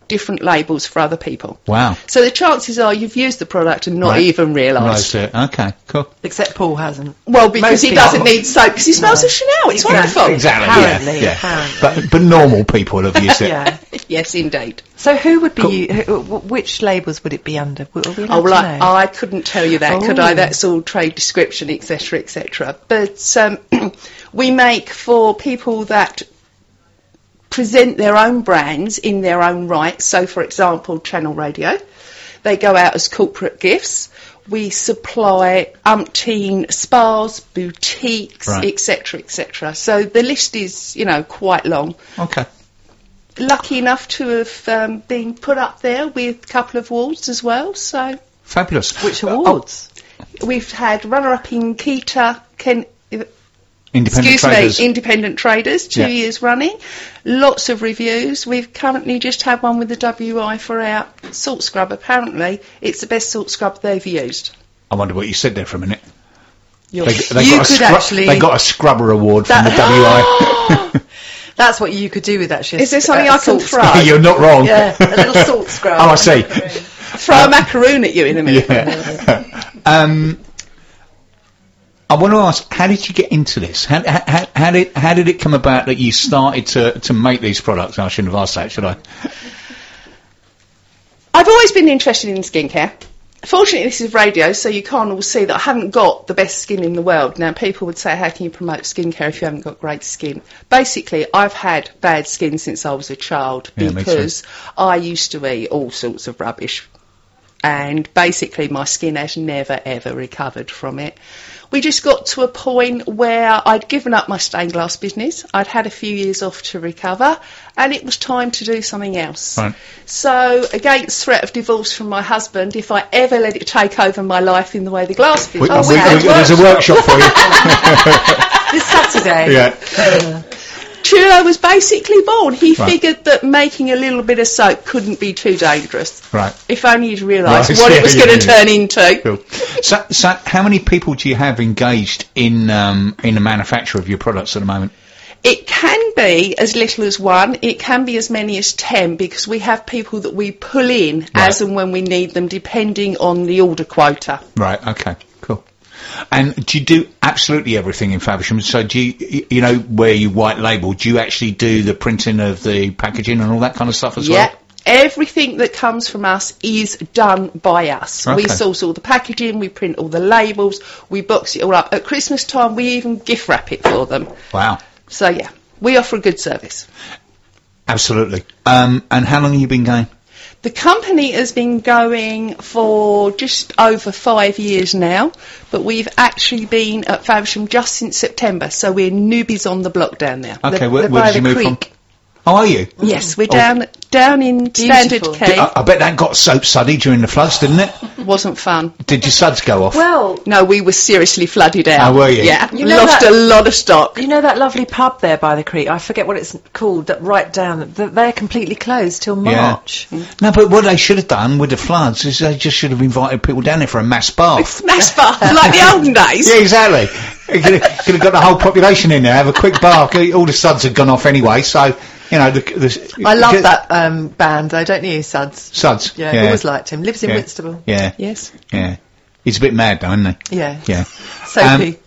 different labels for other people.
Wow.
So the chances are you've used the product and not
Right.
even realised.
Right, uh, okay, cool.
Except Paul hasn't.
Well, because
Most
he
people.
doesn't need soap because he smells of Chanel. It's wonderful.
Exactly,
Apparently,
yeah, yeah.
apparently.
But, but normal people have used it.
Yeah.
Yes, indeed.
So who would be
Cool.
you, who, wh- which labels would it be under? Are we allowed
Oh, well,
to
I,
know?
I couldn't tell you that, could I?
Oh.
That's all trade description, et cetera, et cetera. But um, we make for people that present their own brands in their own right. So, for example, Channel Radio. They go out as corporate gifts. We supply umpteen spas, boutiques,
Right.
et cetera, et cetera. So the list is, you know, quite long.
Okay.
Lucky enough to have um, been put up there with a couple of awards as well. So
Fabulous.
Which
Uh,
awards?
we've had runner-up in Keita, Ken,
oh, independent
excuse
traders.
me, Independent Traders, two
Yeah.
years running. Lots of reviews. We've currently just had one with the W I for our salt scrub. Apparently, it's the best salt scrub they've used.
I wonder what you said there for a minute.
You're-
They, they
you
got a
could
scrub-
actually.
They got a scrubber award from
That-
the W I.
That's what you could do with that shit.
Is there something
uh,
I can
salt
throw?
scrub.
You're not wrong.
Yeah, a little salt scrub.
Oh, I see.
Throw a macaroon at you in a minute.
Yeah. um, I want to ask, how did you get into this? How, how, how did how did it come about that you started to, to make these products? I shouldn't have asked that, should I?
I've always been interested in skincare. Fortunately, this is radio, so you can't all see that I haven't got the best skin in the world. Now, people would say, how can you promote skincare if you haven't got great skin? Basically, I've had bad skin since I was a child
Yeah, me too.
because I used to eat all sorts of rubbish. And basically, my skin has never, ever recovered from it. We just got to a point where I'd given up my stained glass business. I'd had a few years off to recover, and it was time to do something else.
Right.
So, against threat of divorce from my husband, if I ever let it take over my life in the way the glass
We,
business
we-
had,
we- there's a workshop for you.
This Saturday.
yeah.
Chulo was basically born. He
Right.
figured that making a little bit of soap couldn't be too dangerous.
Right.
If only he'd realised
Right,
what
yeah,
it was
yeah,
going to
yeah.
turn into.
Cool. So, so how many people do you have engaged in um, in the manufacture of your products at the moment?
It can be as little as one, it can be as many as ten, because we have people that we pull in as and when we need them, depending on the order quota.
Right. Okay. Cool. And do you do absolutely everything in Faversham? So do you, you know, where you white label, do you actually do the printing of the packaging and all that kind of stuff as
Yeah.
well?
Everything that comes from us is done by us. We
Okay.
source all the packaging, we print all the labels, we box it all up. At Christmas time, we even gift wrap it for them.
Wow.
So yeah, we offer a good service.
Absolutely. Um, and how long have you been going?
The company has been going for just over five years now, but we've actually been at Faversham just since September, so we're newbies on the block down there.
Okay,
The-
where,
the
where
by
did you
the
move from?
creek.
Oh, are you?
Yes, we're
Oh.
down down in Standard
Beautiful.
Quay.
I, I bet that got soap suddy during the floods, didn't it?
Wasn't fun.
Did your suds go off?
Well,
No, we were seriously flooded out.
Oh, were you?
Yeah,
You know
lost
that-
a lot of stock.
you know that lovely pub there by the creek? I forget what it's called. That right down. th- They're completely closed till March.
No, but what they should have done with the floods is they just should have invited people down there for a mass bath.
Mass bath, like the olden days.
Yeah, exactly. You could have, could have got the whole population in there, have a quick bath. All the suds had gone off anyway, so, you know, the... the
I love
ju-
that um, band. I don't you, Suds?
Suds.
Yeah,
yeah.
always liked him. Lives in
Yeah.
Whitstable.
Yeah.
Yes.
Yeah. He's a bit mad though, isn't he?
Yeah.
Yeah.
Soapy.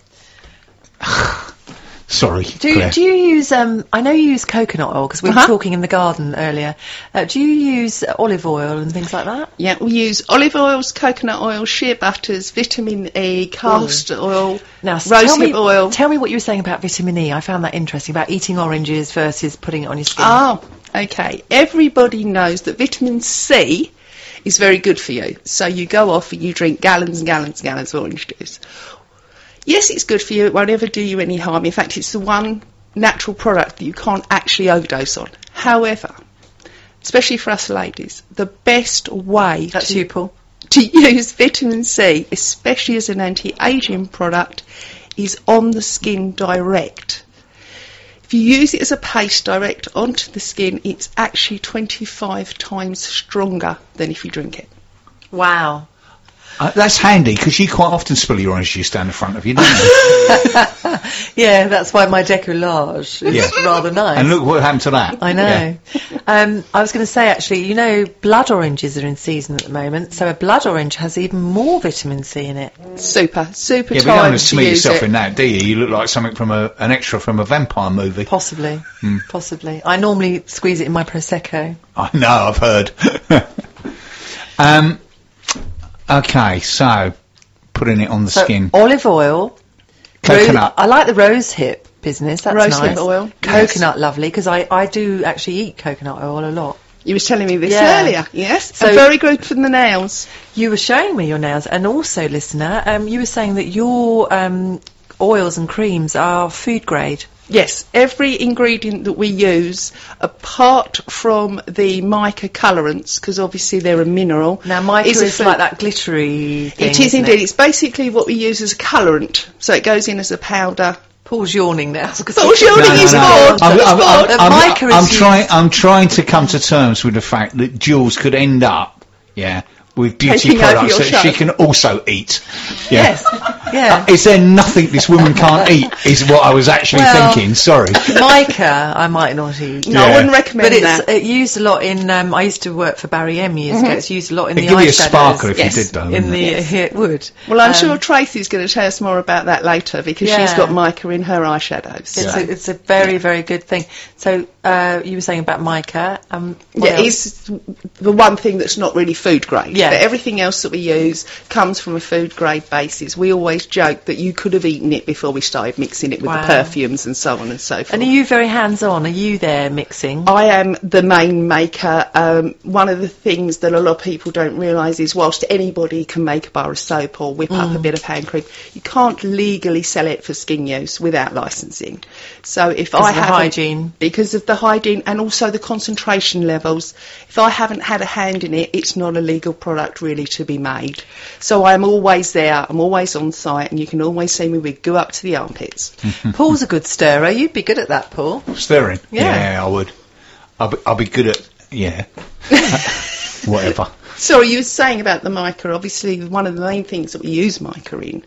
Sorry,
do you,
Claire.
do you use? Um, I know you use coconut oil because we were
Uh-huh.
talking in the garden earlier. Uh, do you use uh, olive oil and things like that?
Yeah, we use olive oils, coconut oil, shea butters, vitamin E, castor oil,
Now, s- tell me,
rosehip oil.
tell me what you were saying about vitamin E. I found that interesting about eating oranges versus putting it on your skin.
Oh, okay. Everybody knows that vitamin C is very good for you. So you go off and you drink gallons and gallons and gallons of orange juice. Yes, it's good for you. It won't ever do you any harm. In fact, it's the one natural product that you can't actually overdose on. However, especially for us ladies, the best way
That's
to,
you, Paul.
to use vitamin C, especially as an anti-aging product, is on the skin direct. If you use it as a paste direct onto the skin, it's actually twenty-five times stronger than if you drink it.
Wow.
Uh, that's handy, because you quite often spill your orange juice down the front of you, don't you?
Yeah, that's why my decollage is
Yeah.
rather nice.
And look what happened to that.
I know. Um, I was going to say, actually, you know, blood oranges are in season at the moment, so a blood orange has even more vitamin C in it.
Super, super
Yeah, but you don't
time
want to
to
smear
use
yourself
it.
in that, do you? You look like something from a, an extra from a vampire movie.
Possibly.
Hmm.
Possibly. I normally squeeze it in my Prosecco.
I know, I've heard. um, okay, so putting it on the
So,
skin.
olive oil.
Coconut.
Ro- I like the rose hip business. That's
Rose
nice.
hip oil,
Coconut, lovely, because I, I do actually eat coconut oil a lot.
You was telling me this
Yeah.
earlier, yes?
So-
and very good for the nails.
You were showing me your nails, and also, listener, um, you were saying that your um, oils and creams are food grade.
Yes, every ingredient that we use, apart from the mica colorants, because obviously they're a mineral.
Now, mica
is a
is
food-
like that glittery thing.
It is
isn't
indeed. It's basically what we use as a colorant. So it goes in as a powder.
Paul's yawning now.
Paul's yawning,
No, no,
he's
no.
bored.
I'm,
He's
I'm,
bored.
I'm,
The
I'm,
mica
I'm
is
trying.
used-
I'm trying to come to terms with the fact that Jules could end up, yeah, with beauty
Taking over
products
your
that she
show.
can also eat. Yeah.
Yes, yeah.
Is there nothing this woman can't eat? Is what I was actually
Well-
thinking. Sorry.
Mica, I might not eat.
No,
Yeah.
I wouldn't recommend
But it's
that.
it used a lot in. Um, I used to work for Barry M years ago. It's used a lot in
It'd
the
give you a
eyeshadows.
sparkle if
Yes.
you did, though.
In
wouldn't
the
it?
it would.
Well, I'm
Um,
sure Tracy's going to tell us more about that later because she's
Yeah.
got mica in her eyeshadows.
It's,
So-
a, it's a very, very good thing. So, uh, you were saying about mica. Um, what
Yeah,
else?
it's the one thing that's not really food grade.
Yeah.
But everything else that we use comes from a food grade basis. We always joke that you could have eaten it before we started mixing it with
Wow.
the perfumes and so on and so forth.
And are you very hands-on? Are you there mixing?
I am the main maker. Um, one of the things that a lot of people don't realise is whilst anybody can make a bar of soap or whip up a
Mm.
bit of hand cream, you can't legally sell it for skin use without licensing. So if
Because
I
of the
haven't-
hygiene.
because of the hygiene and also the concentration levels, if I haven't had a hand in it, it's not a legal product really to be made. So I'm always there. I'm always on site, and you can always see me with goo up to the armpits.
Paul's a good stirrer. You'd be good at that, Paul.
Stirring.
Yeah.
I would. I'll be, I'll be good at, yeah. Whatever.
Sorry, you were saying about the mica. Obviously, one of the main things that we use mica in,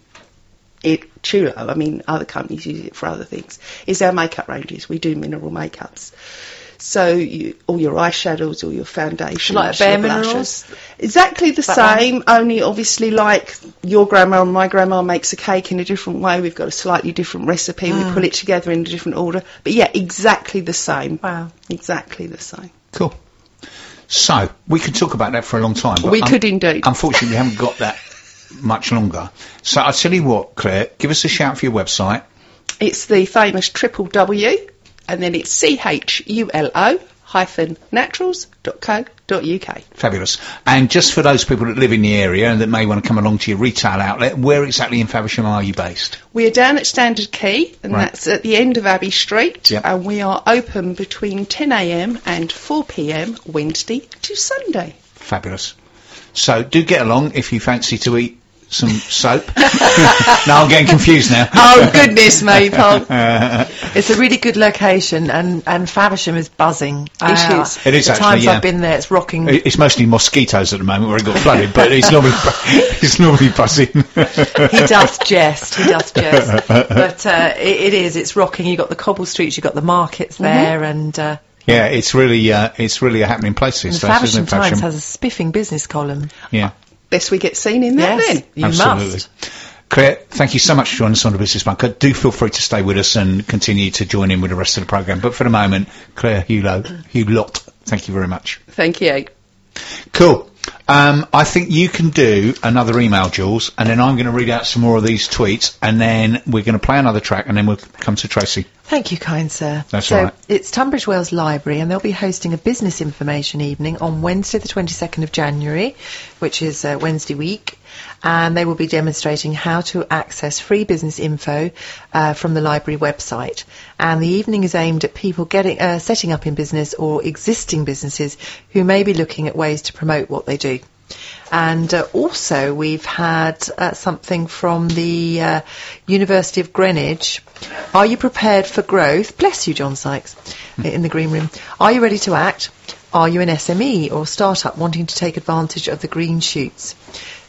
it Chulo, I mean, other companies use it for other things, is our makeup ranges. We do mineral makeups. So you, all your eyeshadows, all your foundations,
Like bare
your
minerals?
blushes. Exactly the
That one?
same, only obviously like your grandma and my grandma makes a cake in a different way. We've got a slightly different recipe. We put it together in a different order. But yeah, exactly the same.
Wow.
Exactly the same.
Cool. So, we could talk about that for a long time. but
We
un-
could indeed.
Unfortunately, we haven't got that much longer. So, I'll tell you what, Claire, give us a shout for your website.
It's the famous triple W, and then it's C H U L O hyphen naturals dot co dot U K.
Fabulous. And just for those people that live in the area and that may want to come along to your retail outlet, where exactly in Faversham are you based?
We are down at Standard Key, and
Right.
that's at the end of Abbey Street,
Yep.
and we are open between ten a m and four p m Wednesday to Sunday.
Fabulous. So, do get along if you fancy to eat some soap. No, I'm getting confused now.
Oh, goodness me, Paul.
It's a really good location, and, and Faversham is buzzing.
It is.
It is
the
actually,
times
yeah.
I've been there, it's rocking.
It's mostly mosquitoes at the moment where it got flooded, but it's normally it's normally buzzing.
He does jest. He does jest. But uh, it, it is. It's rocking. You've got the cobble streets. You've got the markets there, and, uh,
Yeah, it's really uh, it's really a happening place
and
these
the
days,
Faversham
isn't it?
Times
Faversham?
has a spiffing business column.
Yeah,
Best we get seen in that
Yes,
then.
you
absolutely.
must.
Claire, thank you so much for joining us on the Business Bunker. Do feel free to stay with us and continue to join in with the rest of the programme. But for the moment, Claire Hulot, Hulot, thank you very much.
Thank you.
Cool. Um, I think you can do another email, Jules, and then I'm going to read out some more of these tweets, and then we're going to play another track, and then we'll come to Tracy.
Thank you, kind sir.
That's
so
all right.
it's Tunbridge Wells Library, and they'll be hosting a business information evening on Wednesday, the twenty-second of January, which is uh, Wednesday week. And they will be demonstrating how to access free business info uh, from the library website. And the evening is aimed at people getting uh, setting up in business or existing businesses who may be looking at ways to promote what they do. And uh, also we've had uh, something from the uh, University of Greenwich. Are you prepared for growth? Bless you, John Sykes, in the green room. Are you ready to act? Are you an S M E or startup wanting to take advantage of the green shoots?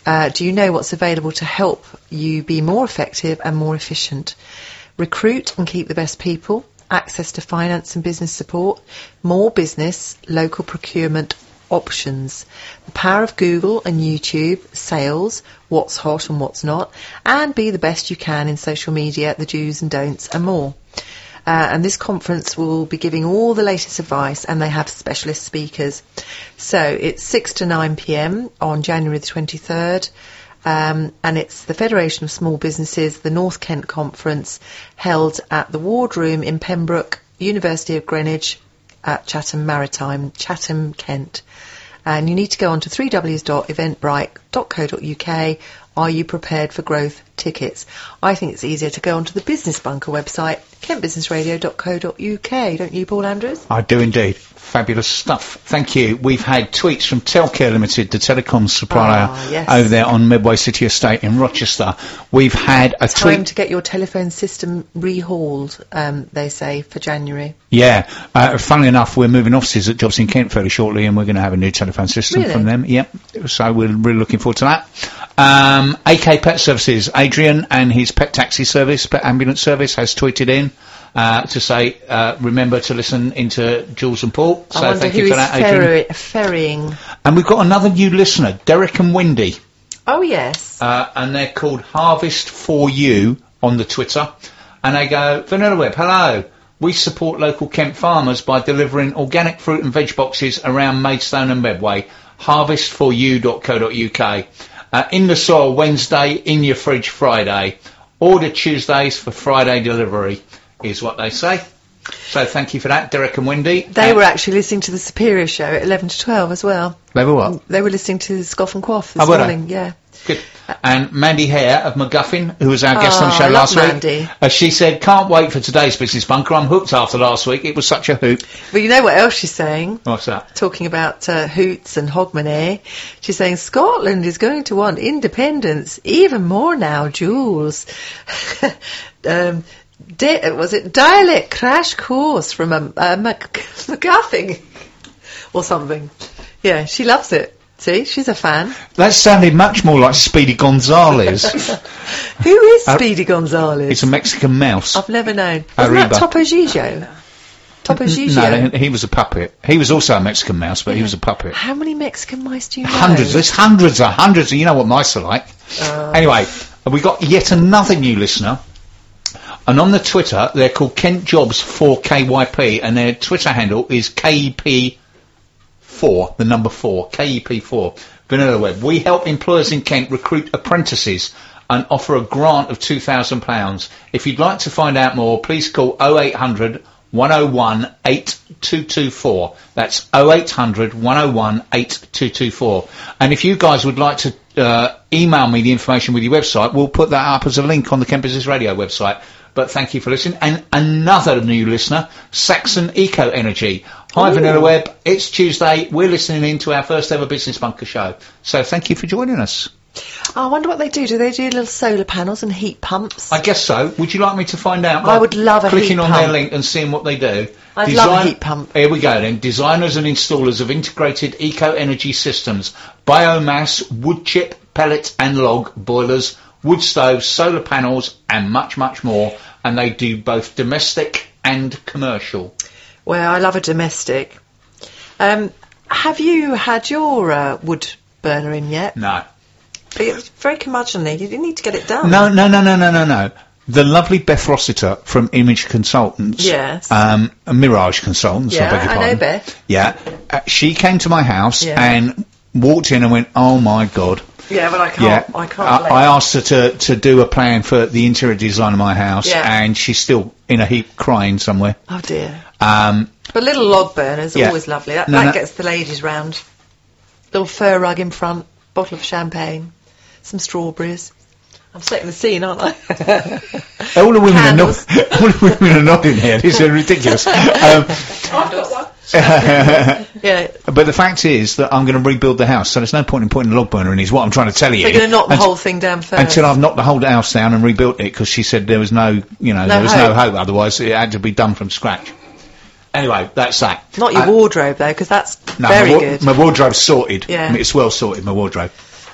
Uh, do you know what's available to help you be more effective and more efficient? Recruit and keep the best people, access to finance and business support, more business, local procurement options, the power of Google and YouTube, sales, what's hot and what's not, and be the best you can in social media, the do's and don'ts and more. Uh, and this conference will be giving all the latest advice, and they have specialist speakers. So it's six to nine p.m. on January the twenty-third, um, and it's the Federation of Small Businesses, the North Kent Conference, held at the Ward Room in Pembroke, University of Greenwich, at Chatham Maritime, Chatham, Kent. And you need to go on to w w w dot eventbrite dot co dot u k. Are you prepared for growth tickets? I think it's easier to go onto the Business Bunker website, kent business radio dot co dot u k, don't you, Paul Andrews?
I do indeed. Fabulous stuff. Thank you. We've had tweets from Telcare Limited, the telecom supplier
Ah, yes.
over there on Medway City Estate in Rochester. We've had a
Time
tweet.
to get your telephone system rehauled, um, they say, for January.
Yeah. Uh, funnily enough, we're moving offices at Jobs in Kent fairly shortly, and we're going to have a new telephone system
Really?
from them. Yep. So we're really looking forward to that. Um, A K Pet Services, Adrian and his pet taxi service, pet ambulance service, has tweeted in uh, to say, uh, remember to listen into Jules and Paul. So
I wonder
thank
who
you for
is
that, Adrian.
ferry- ferrying.
And we've got another new listener, Derek and Wendy,
Oh, yes.
uh, and they're called Harvest for You on the Twitter. And they go, Vanilla Web, hello. We support local Kent farmers by delivering organic fruit and veg boxes around Maidstone and Medway. harvest for you dot co dot u k. Uh, in the soil Wednesday, in your fridge Friday. Order Tuesdays for Friday delivery, is what they say. So thank you for that, Derek and Wendy.
They
Uh,
were actually listening to the Superior Show at eleven to twelve as well.
They were what?
They were listening to Scoff and Quaff this
Oh, were they?
morning, yeah.
Good. And Mandy Hare of McGuffin, who was our guest on the
Oh,
show
I
last
love
week,
Mandy.
uh, she said, can't wait for today's Business Bunker. I'm hooked after last week. It was such a hoot.
But you know what else she's saying?
What's that?
Talking about uh, hoots and hogmanay. She's saying Scotland is going to want independence even more now, Jules. um, di- was it dialect crash course from a, a Mac- McGuffin or something? Yeah, she loves it. See, she's a fan.
That sounded much more like Speedy Gonzales.
Who is
Uh,
Speedy Gonzales?
It's a Mexican mouse.
I've never known. Isn't that
Arriba.
Topo Gigio? Topo Gigio?
No, he he was a puppet. He was also a Mexican mouse, but he was a puppet.
How many Mexican mice do you know?
Hundreds. There's hundreds of hundreds. Of, you know what mice are like.
Uh.
Anyway, we got yet another new listener. And on the Twitter, they're called Kent Jobs four K Y P, and their Twitter handle is K E P four, the number four, K E P four. Vanilla Web. We help employers in Kent recruit apprentices and offer a grant of two thousand pounds. If you'd like to find out more, please call oh eight hundred, one oh one, eight two two four. That's oh eight hundred, one oh one, eight two two four. And if you guys would like to uh, email me the information with your website, we'll put that up as a link on the Kent Business Radio website. But thank you for listening. And another new listener, Saxon Eco Energy. Hi,
Ooh.
Vanilla Web. It's Tuesday. We're listening in to our first ever Business Bunker show. So thank you for joining us.
Oh, I wonder what they do. Do they do little solar panels and heat pumps?
I guess so. Would you like me to find out?
I would love a
Clicking
heat
on
pump.
their link and seeing what they do.
I'd love a heat pump.
Here we go then. Designers and installers of integrated eco-energy systems, biomass, wood chip, pellet and log boilers, wood stoves, solar panels and much, much more. And they do both domestic and commercial.
Well, I love a domestic. Um, have you had your uh, wood burner in yet?
No.
It's very curmudgeonly. You need to get it done.
No, no, no, no, no, no, no. The lovely Beth Rossiter from Image Consultants.
Yes.
Um, Mirage Consultants,
Yeah,
I beg your
I know
pardon.
Beth.
Yeah. Uh, she came to my house
Yeah.
and walked in and went, oh my God.
Yeah, but I can't.
Yeah,
I can't.
I,
blame
I
you.
asked her to, to do a plan for the interior design of my house,
Yeah.
and she's still in a heap crying somewhere.
Oh dear.
Um,
But little log burners are
Yeah.
always lovely. That,
No,
that
no.
gets the ladies round. Little fur rug in front, bottle of champagne, some strawberries. I'm setting the scene, aren't I?
all the women are
Candles.
not, all the women are nodding here. This is ridiculous. Um,
Yeah.
but the fact is that I'm going to rebuild the house, so there's no point in putting a log burner in. Is what I'm trying to tell you.
They're going to knock the
Unt-
whole thing down first.
Until I've knocked the whole house down and rebuilt it, because she said there was no, you know,
No
there was no
hope.
hope. Otherwise, it had to be done from scratch. Anyway, that's that.
Not your
Uh,
wardrobe though, because that's
No,
very
my, wa-
good.
my wardrobe's sorted.
Yeah.
I mean, it's well sorted, my wardrobe.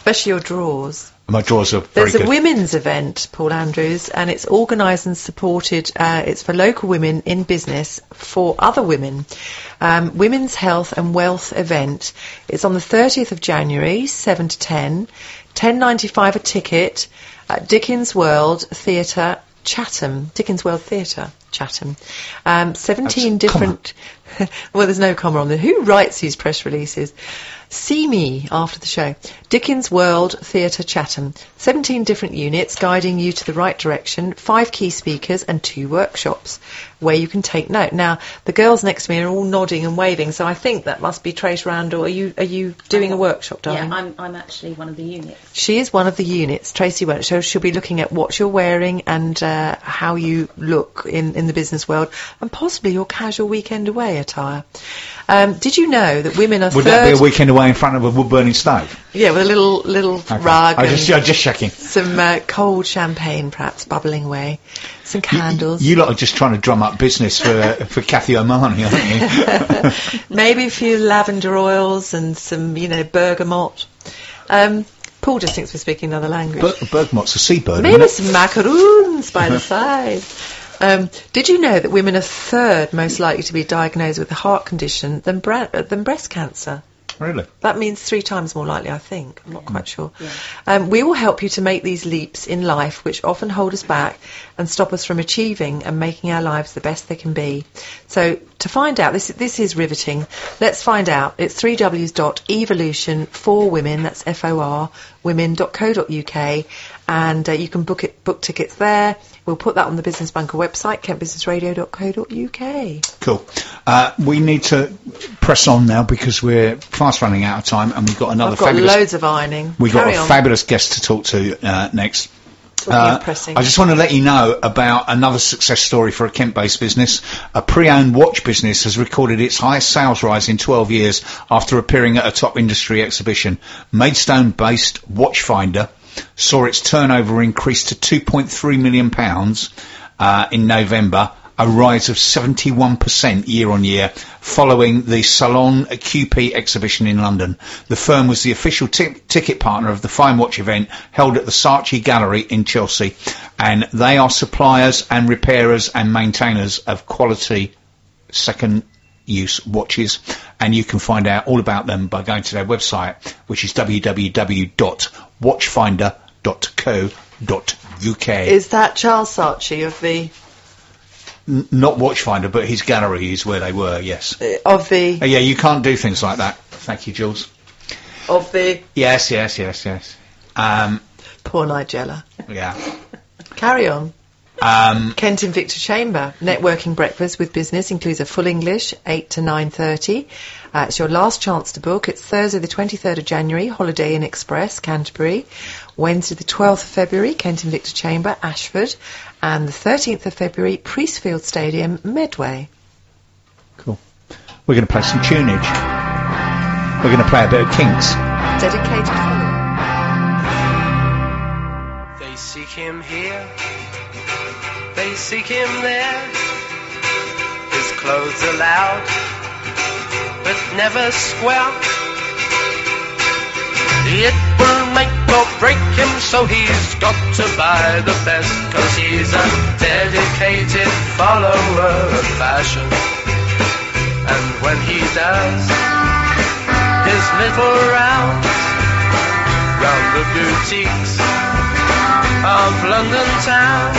Especially your drawers.
My drawers are very
There's a
good.
women's event, Paul Andrews, and it's organised and supported. Uh, it's for local women in business for other women. Um, Women's Health and Wealth event. It's on the thirtieth of January, seven to ten. ten ninety-five a ticket at Dickens World Theatre, Chatham. Dickens World Theatre, Chatham. Um, seventeen
That's comma.
different... well, there's no comma on there. Who writes these press releases? See me after the show. Dickens World Theatre, Chatham. seventeen different units guiding you to the right direction, five key speakers and two workshops where you can take note. Now, the girls next to me are all nodding and waving, so I think that must be Trace Randall. Are you are you doing a workshop, darling?
Yeah, I'm, I'm actually one of the units.
She is one of the units. Tracy won't. So she'll be looking at what you're wearing and uh, how you look in, in the business world, and possibly your casual weekend away attire. Um, did you know that women are
Would
third...
that be a weekend away in front of a wood-burning stove?
Yeah, with a little little
Okay.
rug
I
and
just, I'm just checking.
some uh, cold champagne, perhaps bubbling away, some candles.
You lot are just trying to drum up business for for Kathy O'Mahony, aren't you?
Maybe a few lavender oils and some, you know, bergamot. Um, Paul just thinks we're speaking another language.
Ber- Bergamot's a seabird,
Maybe
isn't it?
some macaroons by the side. Um, did you know that women are third most likely to be diagnosed with a heart condition than, bre- uh, than breast cancer?
Really?
That means three times more likely, I think. I'm not quite sure. Um, we will help you to make these leaps in life, which often hold us back and stop us from achieving and making our lives the best they can be. So to find out, this this is riveting. Let's find out. It's three w dot evolution for women, that's F O R, women dot co dot U K, and uh, you can book it, book tickets there. We'll put that on the Business Bunker website, kent business radio dot co dot U K.
Cool. Uh, we need to press on now because we're fast running out of time, and we've got another
I've got
fabulous.
loads of ironing.
We've got
Carry
a
on.
fabulous guest to talk to uh, next.
Talking
Uh,
of pressing.
I just want to let you know about another success story for a Kent-based business. A pre-owned watch business has recorded its highest sales rise in twelve years after appearing at a top industry exhibition. Maidstone-based Watchfinder saw its turnover increase to two point three million pounds uh, in November, a rise of seventy-one percent year on year following the Salon Q P exhibition in London. The firm was the official t- ticket partner of the Fine Watch event held at the Saatchi Gallery in Chelsea, and they are suppliers and repairers and maintainers of quality second use watches, and you can find out all about them by going to their website, which is w w w dot watchfinder dot co dot U K.
Is that Charles Saatchi of the
N- not Watchfinder, but his gallery is where they were, yes.
uh, of the
Oh, yeah, you can't do things like that. Thank you, Jules.
of the
Yes, yes, yes, yes. Um,
poor Nigella?
yeah.
Carry on.
Um,
Kent Invicta Chamber networking breakfast with business includes a full English eight to nine thirty. Uh, it's your last chance to book. It's Thursday the twenty-third of January, Holiday Inn Express, Canterbury. Wednesday the twelfth of February, Kent Invicta Chamber, Ashford, and the thirteenth of February, Priestfield Stadium, Medway.
cool. We're going to play some tunage. We're going to play a bit of Kinks.
Dedicated following.
They seek him here, they seek him there. His clothes are loud, but never square. It will make or break him, so he's got to buy the best, 'cause he's a dedicated follower of fashion. And when he does his little rounds round the boutiques of London town,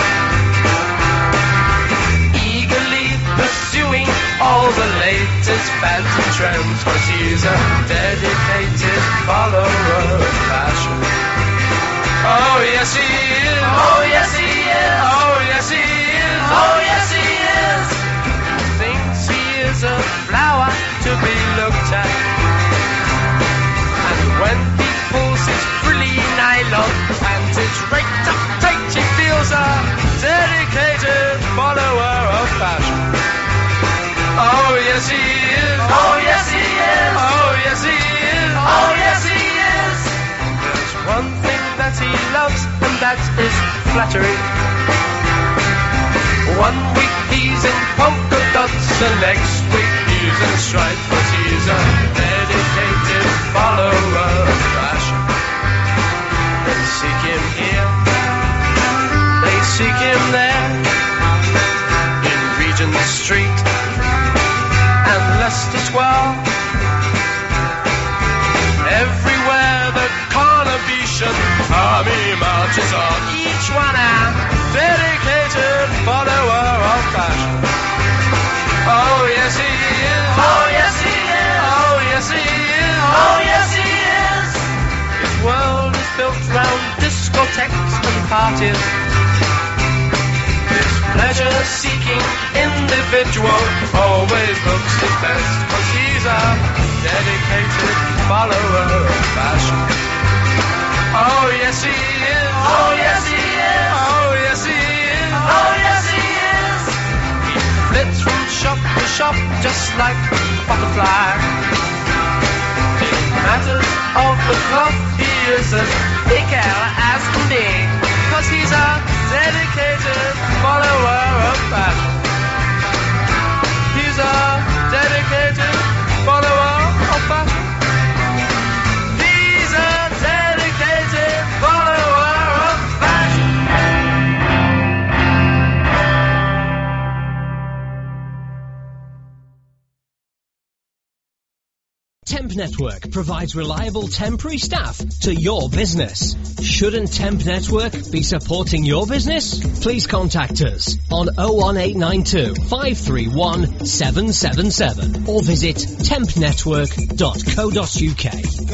eagerly pursuing all the latest fads and trends, 'cause he's a dedicated follower of fashion. Oh yes he is, oh yes he is, oh yes he is, oh yes he is. Thinks he is a flower to be looked at, and when he pulls his frilly nylon and it's raked up tight, he feels a dedicated follower of fashion. Oh yes he is, oh yes he is, oh yes he is, oh yes he is. There's one thing that he loves, and that is flattery. One week he's in polka dots, and next week he's in stripes, but he's a dedicated follower of fashion. Leicester Square. Everywhere the Carnation army marches on, each one a dedicated follower of fashion. Oh yes he is, oh yes he is, oh yes he is, oh yes he is. His world is built round discotheques and parties. His pleasure-seeking individual always looks his best, 'cause he's a dedicated follower of fashion. Oh yes he is, oh yes he is, oh yes he is, oh yes he is. He flits from shop to shop just like a butterfly. In matters of the cloth he is as thick as can be, 'cause he's a dedicated follower of fashion. He's a dedicated follower of fashion. He's a dedicated follower of fashion.
Temp Network provides reliable temporary staff to your business. Shouldn't Temp Network be supporting your business? Please contact us on oh one eight nine two, five three one, seven seven seven or visit temp network dot co dot uk.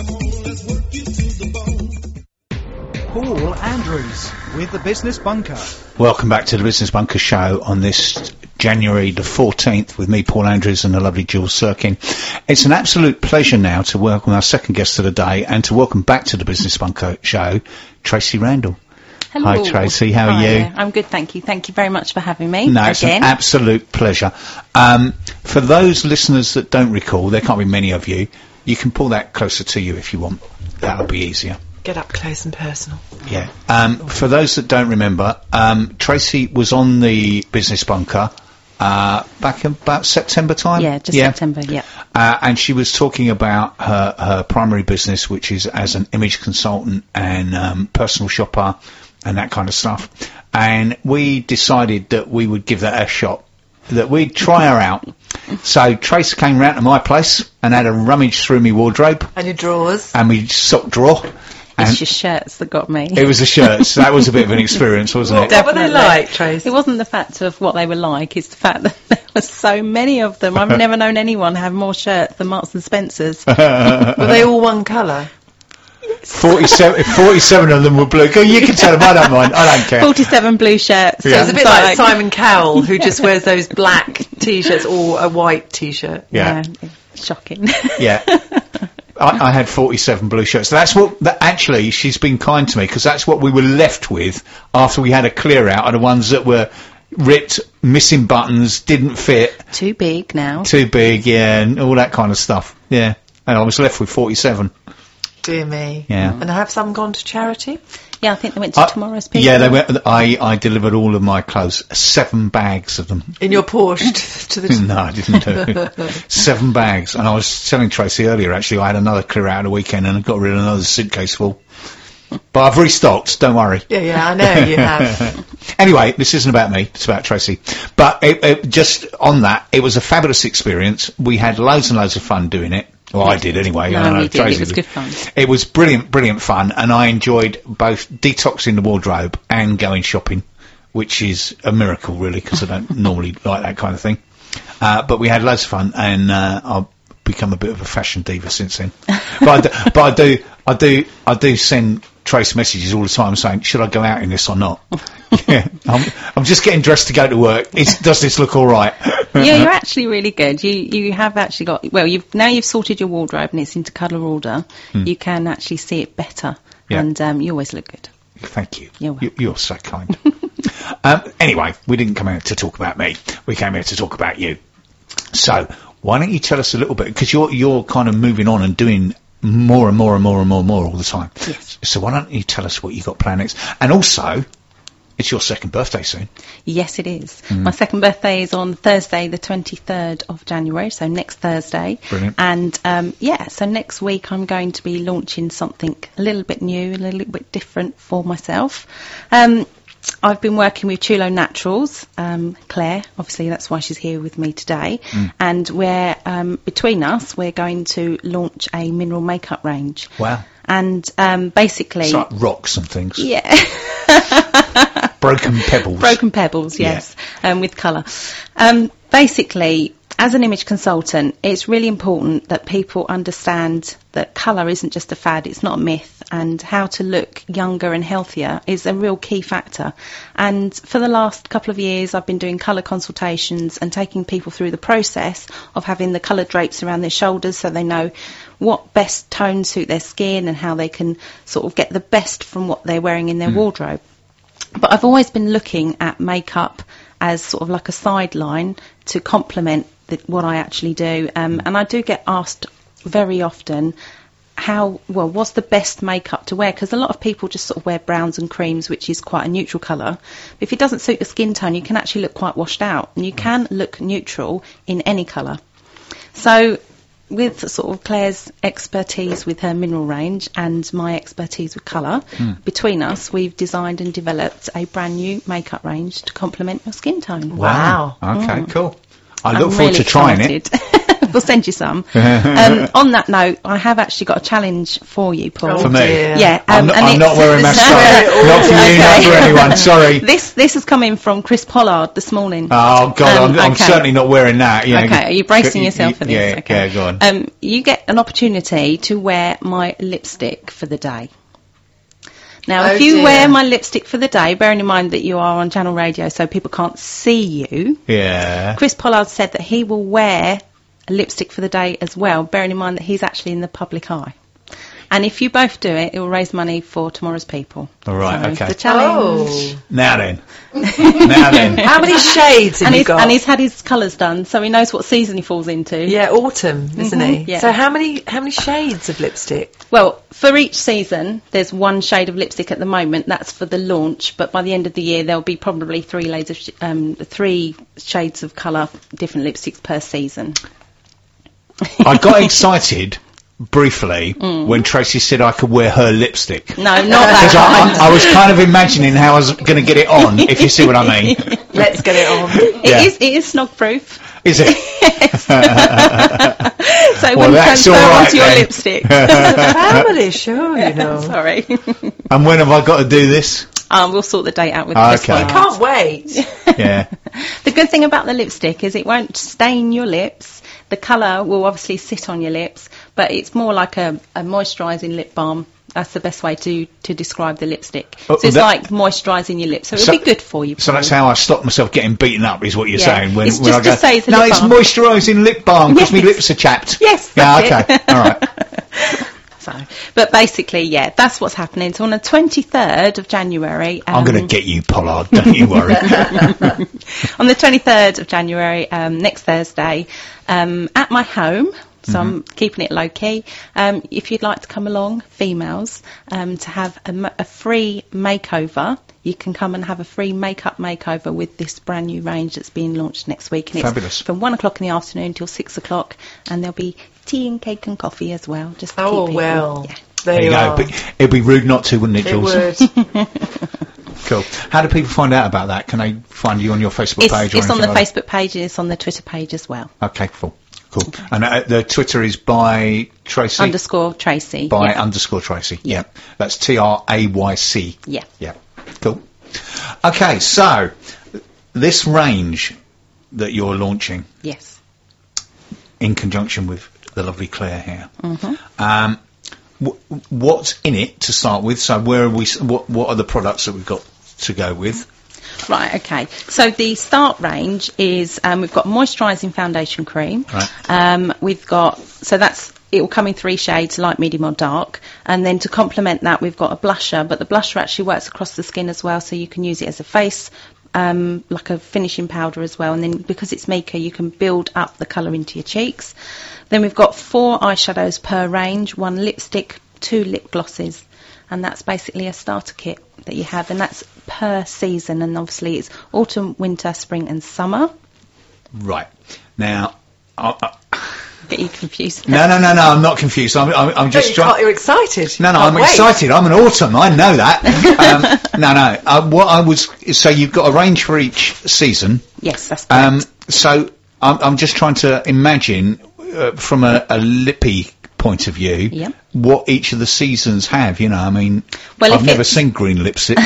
Paul Andrews with the Business Bunker.
Welcome back to the Business Bunker Show on this January the fourteenth with me, Paul Andrews, and the lovely Jules Sirkin. It's an absolute pleasure now to welcome our second guest of the day and to welcome back to the Business Bunker Show, Tracy Randall.
Hello.
Hi Tracy, how are
Hi,
you?
uh, I'm good, thank you. Thank you very much for having me
No, it's
again.
an absolute pleasure. Um, for those listeners that don't recall, there can't be many of you, you can pull that closer to you if you want. That'll be easier.
Get up close and personal.
Yeah. Um, for those that don't remember, um, Tracy was on the Business Bunker uh, back in about September time.
yeah, just September, yeah.
Uh, and she was talking about her, her primary business, which is as an image consultant and um, personal shopper and that kind of stuff. And we decided that we would give that a shot, that we'd try her out. So Tracy came round to my place and had a rummage through me wardrobe
And your drawers.
and me sock drawer. And
It's your shirts that got me.
it was the shirts. That was a bit of an experience, wasn't it?
What were they like, Tracy?
It wasn't the fact of what they were like, it's the fact that there were so many of them. I've never known anyone have more shirts than Marks and Spencer's.
Were they all one colour?
forty-seven, forty-seven of them were blue. Go, you can tell them, I don't mind. I don't care.
forty-seven blue shirts.
Yeah.
It's a bit like Simon Cowell, who just wears those black T-shirts or a white T-shirt.
Yeah.
Yeah, shocking.
Yeah. I, I had forty-seven blue shirts. That's what, that actually, she's been kind to me, because that's what we were left with after we had a clear out, are the ones that were ripped, missing buttons, didn't fit,
Too big now.
too big, yeah, and all that kind of stuff. Yeah. And I was left with forty-seven.
Dear me.
Yeah.
And have some gone to charity?
Yeah, I think they went to
I-
Tomorrow's People.
Yeah, they went, I, I delivered all of my clothes, seven bags of them.
In your Porsche t- to the...
No, I didn't do it. Seven bags. And I was telling Tracy earlier, actually, I had another clear out of the weekend and I got rid of another suitcase full. But I've restocked, don't worry.
Yeah, yeah, I know you have.
Anyway, this isn't about me, it's about Tracy. But it, it, just on that, it was a fabulous experience. We had loads and loads of fun doing it. Well, I did anyway.
No,
I don't know
we
if
did. It
Tracy
was
did.
good fun.
It was brilliant, brilliant fun, and I enjoyed both detoxing the wardrobe and going shopping, which is a miracle, really, because I don't normally like that kind of thing. Uh, but we had loads of fun, and uh, I've become a bit of a fashion diva since then. But I do, but I do, I do, I do send Trace messages all the time saying, "Should I go out in this or not?" Yeah, I'm, I'm just getting dressed to go to work. Is, does this look all right?
Yeah, you're actually really good. You you have actually got, well, you've now you've sorted your wardrobe and it's into colour order. You can actually see it better,
Yeah.
and um, you always look good.
Thank you.
You're welcome.
You- You're so kind. um, anyway, we didn't come out to talk about me. We came here to talk about you. So, why don't you tell us a little bit, because you're you're kind of moving on and doing more and more and more and more and more all the time.
Yes.
So why don't you tell us what you got planned next? And also, it's your second birthday soon.
Yes, it is.
Mm.
My second birthday is on Thursday, the twenty-third of January, so next Thursday.
Brilliant.
And um, yeah, so next week I'm going to be launching something a little bit new, a little bit different for myself. Um, I've been working with Chulo Naturals, um, Claire, obviously that's why she's here with me today,
Mm.
and we're, um, between us, we're going to launch a mineral makeup range.
Wow.
And um, basically...
It's like rocks and things.
Yeah.
Broken pebbles.
Broken pebbles, yes, um, with colour. Um, basically, as an image consultant, it's really important that people understand that colour isn't just a fad, it's not a myth, and how to look younger and healthier is a real key factor. And for the last couple of years, I've been doing colour consultations and taking people through the process of having the colour drapes around their shoulders so they know what best tones suit their skin and how they can sort of get the best from what they're wearing in their wardrobe. But I've always been looking at makeup as sort of like a sideline to complement the, what I actually do. Um, and I do get asked very often how, well, what's the best makeup to wear? Because a lot of people just sort of wear browns and creams, which is quite a neutral colour. But if it doesn't suit your skin tone, you can actually look quite washed out. And you can look neutral in any colour. So with sort of Claire's expertise with her mineral range and my expertise with colour,
Mm.
between us we've designed and developed a brand new makeup range to complement your skin tone.
Wow.
Okay,
Mm.
cool. I
I'm
look forward
really
to trying it.
excited. We'll send you some. um, on that note, I have actually got a challenge for you, Paul.
For me?
dear.
Yeah,
I'm
um,
not,
and
I'm not
it's-
wearing mascara. Not for you, not for anyone. Sorry.
This this is coming from Chris Pollard this morning.
Oh, God,
Um,
I'm, I'm
okay.
certainly not wearing that. Yeah,
Okay, are you bracing
y-
yourself
y-
for this?
Yeah,
Okay.
yeah, go on.
Um, you get an opportunity to wear my lipstick for the day. Now,
Oh
if you
dear.
wear my lipstick for the day, bearing in mind that you are on Channel Radio, so people can't see you,
Yeah.
Chris Pollard said that he will wear a lipstick for the day as well, bearing in mind that he's actually in the public eye. And if you both do it, it will raise money for tomorrow's people.
All right,
So,
okay.
The challenge.
Oh.
Now then. now then.
How many shades have
And
you
he's,
got?
and he's had his colours done, so he knows what season he falls into.
Yeah, autumn, isn't
Mhm,
he?
yeah.
So how many how many shades of lipstick?
Well, for each season, there's one shade of lipstick at the moment. That's for the launch. But by the end of the year, there'll be probably three layers of sh- um, three shades of colour, different lipsticks per season.
I got excited briefly when Tracy said I could wear her lipstick.
No, not that
Because
kind.
I, I, I was kind of imagining how I was going to get it on, if you see what I mean.
Let's get it on.
It
Yeah.
is, it is snog proof.
Is it?
So it
Well,
wouldn't
that's
transfer
all right
onto your
then.
lipstick.
Family show, you know.
Sorry.
And when have I got to do this?
um, we'll sort the date out with
Ah,
this
okay.
one.
Can't wait.
Yeah.
The good thing about the lipstick is it won't stain your lips. The colour will obviously sit on your lips, but it's more like a, a moisturising lip balm. That's the best way to, to describe the lipstick.
Oh,
so it's
that-
like moisturising your lips. So it'll
So-
be good for you.
So
Paul.
that's how I stop myself getting beaten up, is what you're
Yeah.
saying. When,
It's
when
just
I go,
to say it's a
no,
lip
it's
balm."
moisturising lip balm because my
Yes.
lips are chapped.
Yes,
Yeah,
that's
okay.
it.
All right.
So, but basically, yeah, that's what's happening. So on the twenty-third of January... Um,
I'm going to get you, Pollard. Don't you worry.
on the twenty-third of January, um, next Thursday, um, at my home. So I'm keeping it low key. Um, if you'd like to come along, females, um, to have a, ma- a free makeover, you can come and have a free makeup makeover with this brand new range that's being launched next week. And
Fabulous.
It's from one o'clock in the afternoon till six o'clock, and there'll be tea and cake and coffee as well. Just to
Oh,
keep people-
well.
yeah.
There,
There you
you
go.
are.
But it'd be rude not to, wouldn't it,
It
Jules?
would.
Cool. How do people find out about that? Can they find you on your Facebook
It's,
page? Or
it's on the
anything like
Facebook page and it's on the Twitter page as well.
that? Okay, cool. Cool. And uh, the Twitter is by Tracy?
Underscore Tracy.
By
yeah.
underscore Tracy. Yeah. That's T R A Y C.
Yeah.
Yeah. Cool. Okay, so this range that you're launching
Yes.
in conjunction with the lovely Claire here,
Mm-hmm.
um, w- what's in it to start with? So where are we? s- What What are the products that we've got to go with?
Right, okay. So the start range is, um, we've got moisturising foundation cream.
Right.
Um, we've got, so that's, it will come in three shades, light, medium or dark. And then to complement that, we've got a blusher, but the blusher actually works across the skin as well, so you can use it as a face, um, like a finishing powder as well. And then because it's Mika, you can build up the colour into your cheeks. Then we've got four eyeshadows per range, one lipstick, two lip glosses. And that's basically a starter kit that you have, and that's per season, and obviously it's autumn, winter, spring and summer.
Right. Now, I, I,
Get you confused.
No, no, no, no. I'm not confused. I'm, I'm, I'm just
you
trying.
can't, you're excited.
No, no,
Can't
I'm
wait.
excited. I'm an autumn. I know that. um, no, no. Uh, what I was so you've got a range for each season.
Yes, that's correct.
Um, so I'm, I'm just trying to imagine uh, from a, a lippy point of view
Yep.
what each of the seasons have. You know, I mean,
Well,
I've
if
never
it's-
seen green lipstick.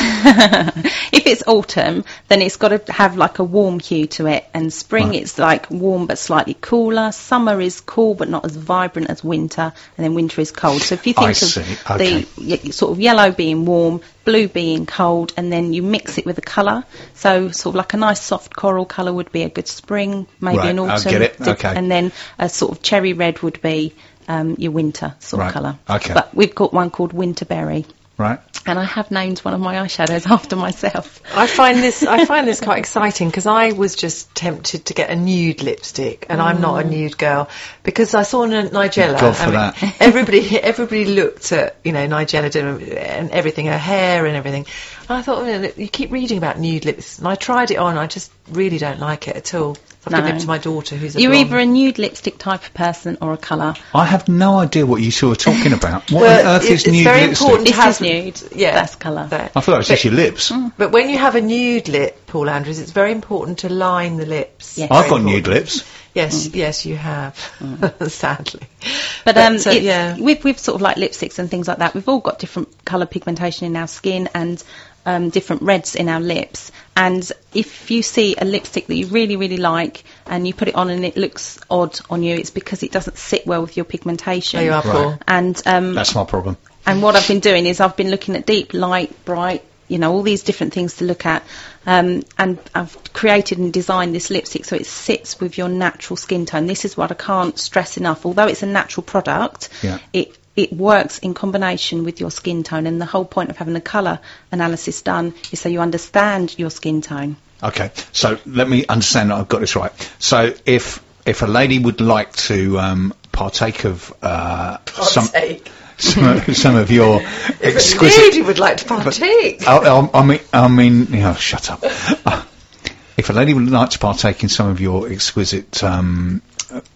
If it's autumn, then it's got to have like a warm hue to it, and spring
Right.
it's like warm but slightly cooler. Summer is cool but not as vibrant as winter, and then winter is cold. So if you think
I
of
see, okay.
the y- sort of yellow being warm, blue being cold, and then you mix it with the colour, so sort of like a nice soft coral colour would be a good spring, maybe
Right,
an
I'll
autumn,
get it,
dip-
okay.
and then a sort of cherry red would be um, your winter sort
Right,
of colour.
okay.
But we've got one called Winterberry.
Right.
And I have named one of my eyeshadows after myself.
I find this I find this quite exciting because I was just tempted to get a nude lipstick, and I'm not a nude girl because I saw N- Nigella.
God for
I mean,
that.
everybody everybody looked at you know Nigella doing and everything, her hair and everything. And I thought, you, know, you keep reading about nude lips, and I tried it on. I just really don't like it at all. I've
No.
given it to my daughter, who's a
You're
blonde.
either a nude lipstick type of person or a colour.
I have no idea what you two are talking about. What
Well,
on earth
it-
is
it's
nude
very
lipstick?
important to
This is
have
nude.
Yeah,
That's colour.
that.
I thought it was just your lips.
But when you have a nude lip, Paul Andrews, it's very important to line the lips.
Yes.
I've
Very
got
important.
nude lips.
Yes, yes, you have. Sadly.
But um,
But, uh,
it's,
yeah.
with, with sort of like lipsticks and things like that, we've all got different colour pigmentation in our skin and um, different reds in our lips. And if you see a lipstick that you really, really like and you put it on and it looks odd on you, it's because it doesn't sit well with your pigmentation.
There you are,
Right.
Paul.
And um,
That's my problem.
And what I've been doing is I've been looking at deep, light, bright, you know, all these different things to look at. Um, and I've created and designed this lipstick so it sits with your natural skin tone. This is what I can't stress enough. Although it's a natural product,
Yeah.
it it works in combination with your skin tone. And the whole point of having a colour analysis done is so you understand your skin tone.
Okay, so let me understand that I've got this right. So if if a lady would like to um, partake of uh, some,
Partake.
some some of your
If a
exquisite,
lady would like to partake.
I, I, I mean, I mean, you know, shut up. Uh, if a lady would like to partake in some of your exquisite um,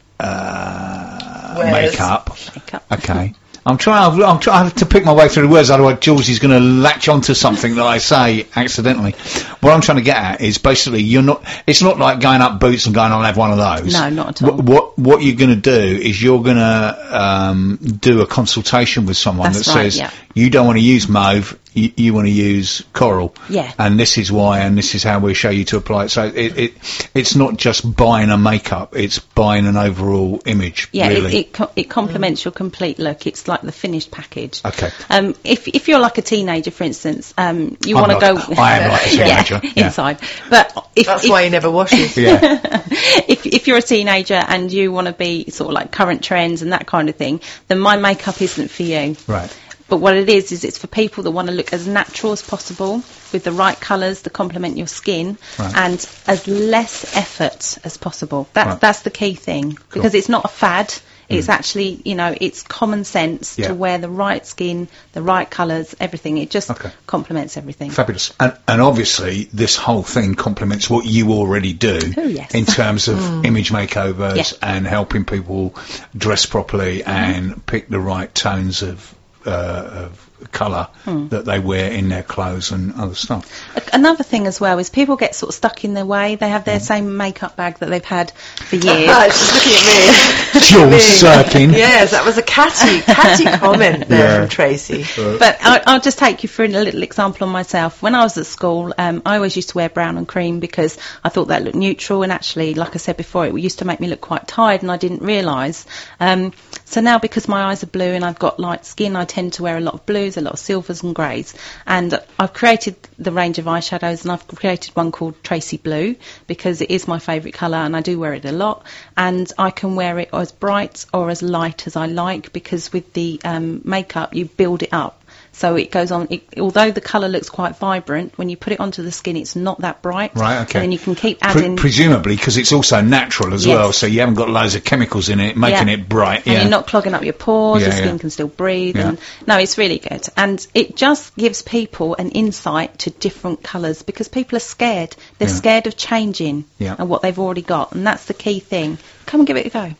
uh,
Wares.
makeup,
Makeup.
okay. I'm trying. I'm trying I have to pick my way through the words. Otherwise, Jules is going to latch onto something that I say accidentally. What I'm trying to get at is basically you're not. It's not like going up Boots and going, "I'll have one of those."
No, not at all.
What what, what you're going to do is you're going to um, do a consultation with someone
That's
that
right,
says
yeah.
you don't want to use mauve, you, you want to use coral.
Yeah.
And this is why, and this is how we show you to apply it. So it, it it's not just buying a makeup; it's buying an overall image.
Yeah,
really.
it, it, co- it complements your complete look. It's like the finished package.
Okay.
Um, if if you're like a teenager, for instance, um, you
I'm
want to
not.
go.
I am like a teenager,
yeah,
yeah.
inside. But if
That's
if,
why he never washes.
yeah.
if if you're a teenager and you want to be sort of like current trends and that kind of thing, then my makeup isn't for you.
Right.
But what it is, is it's for people that want to look as natural as possible with the right colours that complement your skin
Right.
and as less effort as possible. That's,
Right.
that's the key thing. Because it's not a fad. It's actually, you know, it's common sense
Yeah.
to wear the right skin, the right colours, everything. It just
Okay.
complements everything.
Fabulous. And, and obviously, this whole thing complements what you already do
Oh, yes.
in terms of image makeovers
Yeah.
and helping people dress properly and pick the right tones of, uh, of colour that they wear in their clothes and other stuff.
A- Another thing as well is people get sort of stuck in their way. They have their same makeup bag that they've had for years.
Ah, she's looking at me.
Jules Sirkin.
Yes, that was a catty, catty comment there
Yeah.
from Tracy.
But I, I'll just take you through a little example on myself. When I was at school, um, I always used to wear brown and cream because I thought that looked neutral, and actually, like I said before, it used to make me look quite tired, and I didn't realise. Um, so now, because my eyes are blue and I've got light skin, I tend to wear a lot of blues, a lot of silvers and greys. And I've created the range of eyeshadows, and I've created one called Tracy Blue because it is my favourite colour, and I do wear it a lot. And I can wear it as bright or as light as I like because with the um, makeup, you build it up. So it goes on, it, although the colour looks quite vibrant, when you put it onto the skin, it's not that bright.
Right, okay.
And then you can keep
Pre-
adding...
presumably, because it's also natural as
Yes.
well, so you haven't got loads of chemicals in it, making
Yeah.
it bright.
And
yeah.
you're not clogging up your pores,
Yeah,
your skin
yeah.
can still breathe.
Yeah.
And no, it's really good. And it just gives people an insight to different colours because people are scared. They're
Yeah.
scared of changing
Yeah.
and what they've already got. And that's the key thing. Come and give it a go.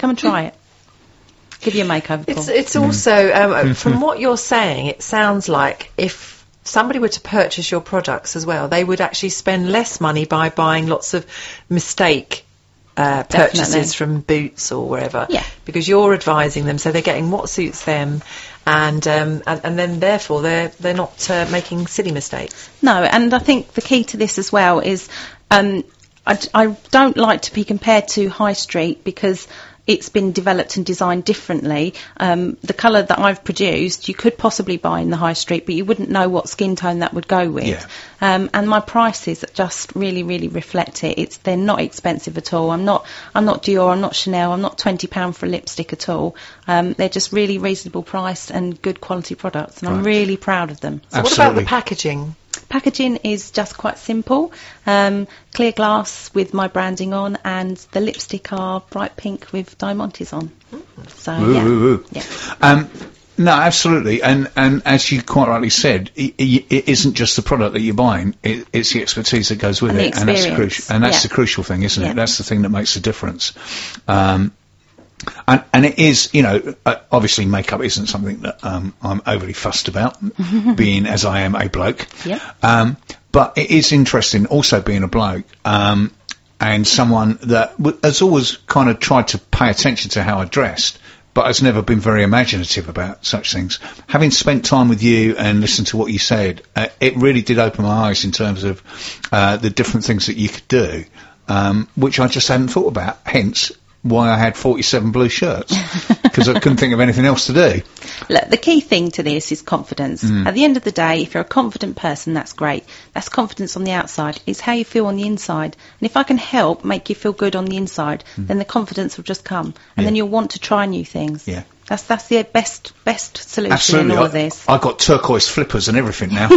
Come and try it. Give you a makeover, Paul.
It's, it's also, um, from what you're saying, it sounds like if somebody were to purchase your products as well, they would actually spend less money by buying lots of mistake uh, purchases
Definitely.
from Boots or wherever.
Yeah.
Because you're advising them, so they're getting what suits them, and um, and, and then therefore they're they're not uh, making silly mistakes.
No, and I think the key to this as well is um, I, I don't like to be compared to High Street because it's been developed and designed differently. Um, the colour that I've produced, you could possibly buy in the High Street, but you wouldn't know what skin tone that would go with.
Yeah.
Um, and my prices just really, really reflect it. It's they're not expensive at all. I'm not I'm not Dior, I'm not Chanel, I'm not twenty pounds for a lipstick at all. Um, they're just really reasonable priced and good quality products, and I'm
Right.
really proud of them.
So what about
Absolutely.
the packaging?
Packaging is just quite simple. Um, clear glass with my branding on, and the lipstick are bright pink with Diamantes on. So
Woo,
yeah,
woo, woo.
yeah.
Um, no, absolutely, and and as you quite rightly said, it, it isn't just the product that you're buying; it, it's the expertise that goes with
And the
it, and that's the
experience,
crucial, and that's
yeah.
the crucial thing, isn't
Yeah.
it? That's the thing that makes the difference. Um, and, and it is, you know, uh, obviously makeup isn't something that um, I'm overly fussed about, being as I am a bloke.
Yeah.
Um, but it is interesting, also being a bloke. Um, and someone that w- has always kind of tried to pay attention to how I dressed, but has never been very imaginative about such things. Having spent time with you and listened to what you said, uh, it really did open my eyes in terms of uh, the different things that you could do, um, which I just hadn't thought about, hence why I had forty-seven blue shirts, because I couldn't think of anything else to do.
Look, the key thing to this is confidence.
Mm.
At the end of the day, if you're a confident person, that's great. That's confidence on the outside. It's how you feel on the inside. And if I can help make you feel good on the inside, then the confidence will just come. And
Yeah.
then you'll want to try new things.
Yeah.
That's that's the best best solution
Absolutely.
in all
I,
of this.
I got turquoise flippers and everything now.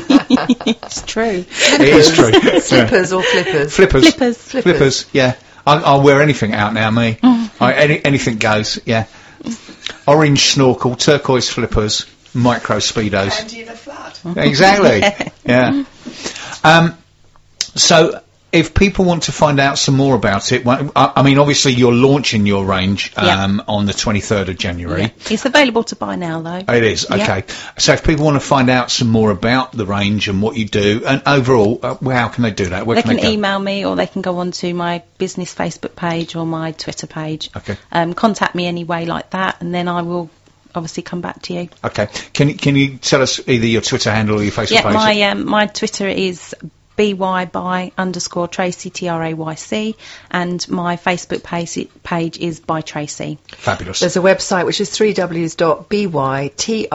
It's true.
It is true. Yeah.
Slippers or flippers?
Flippers.
Flippers.
Flippers.
Flippers, yeah. I, I'll wear anything out now, me. I, any, anything goes, yeah. Orange snorkel, turquoise flippers, micro speedos.
Andy in a flood.
Exactly. Yeah. Um, so, if people want to find out some more about it, well, I, I mean, obviously you're launching your range
Yeah.
um, on the twenty-third of January.
Yeah. It's available to buy now, though.
It is,
Yeah.
okay. So if people want to find out some more about the range and what you do, and overall, uh, well, how can they do that? Where
They
can
can
they go?
email me, or they can go onto my business Facebook page or my Twitter page.
Okay.
Um, contact me anyway like that, and then I will obviously come back to you.
Okay. Can you, can you tell us either your Twitter handle or your Facebook
Yeah,
page?
my um, my Twitter is by by underscore Tracy T R A Y C, and my Facebook page page is by Tracy.
Fabulous.
There's a website which is three w dot by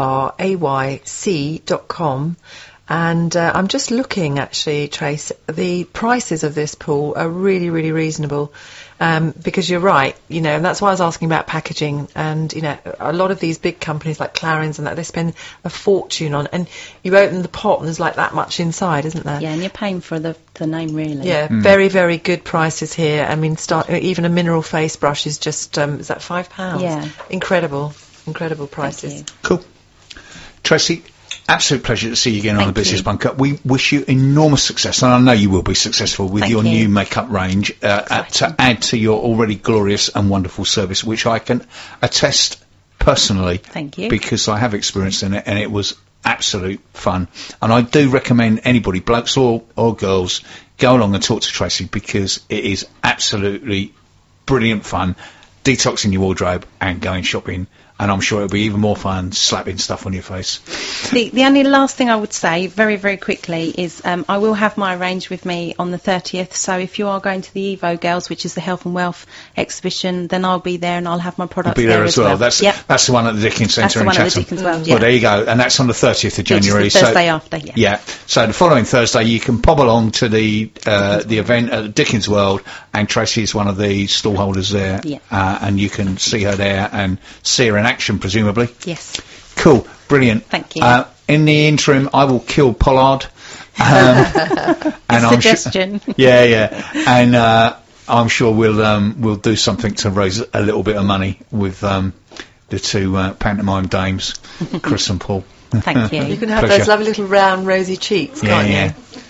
tracy dot com, and uh, I'm just looking actually, Trace. The prices of this pool are really, really reasonable. Um, because you're right, you know, and that's why I was asking about packaging. And you know, a lot of these big companies like Clarins and that, they spend a fortune on. And you open the pot and there's like that much inside, isn't there?
Yeah, and you're paying for the the name really.
Yeah, very, very good prices here. I mean, start, even a mineral face brush is just, um, is that five pounds?
Yeah.
Incredible, incredible
Thank
prices.
you.
Cool. Tracy, absolute pleasure to see you again on the
Thank
Business
you.
Bunker. We wish you enormous success, and I know you will be successful with
Thank
your
you.
new makeup range uh, uh, to add to your already glorious and wonderful service, which I can attest personally.
Thank you.
Because I have experience in it, and it was absolute fun. And I do recommend anybody, blokes or, or girls, go along and talk to Tracy, because it is absolutely brilliant fun, detoxing your wardrobe and going shopping. And I'm sure it'll be even more fun slapping stuff on your face.
The, the only last thing I would say, very, very quickly, is um, I will have my range with me on the thirtieth. So if you are going to the Evo Girls, which is the Health and Wealth exhibition, then I'll be there and I'll have my products
Be there as well. That's
Yep.
that's the one at the Dickens
That's
Centre
the
in
one at the
Chatham.
Dickens World,
Well,
yeah.
there you go, and that's on the thirtieth of
Which is the
January.
Thursday
so
after, yeah.
So the following Thursday, you can pop along to the uh, the event at the Dickens World, and Tracy is one of the stallholders there,
Yeah.
uh, and you can see her there and see her in action, presumably.
Yes.
Cool, brilliant.
Thank you.
Uh, in the interim, I will kill Pollard. Um, and I'm sure-
Suggestion.
yeah, yeah, and uh, I'm sure we'll um, we'll do something to raise a little bit of money with um, the two uh, pantomime dames, Chris and Paul.
Thank you.
You can have
Pleasure.
those lovely little round rosy cheeks,
Yeah,
can't
yeah.
you?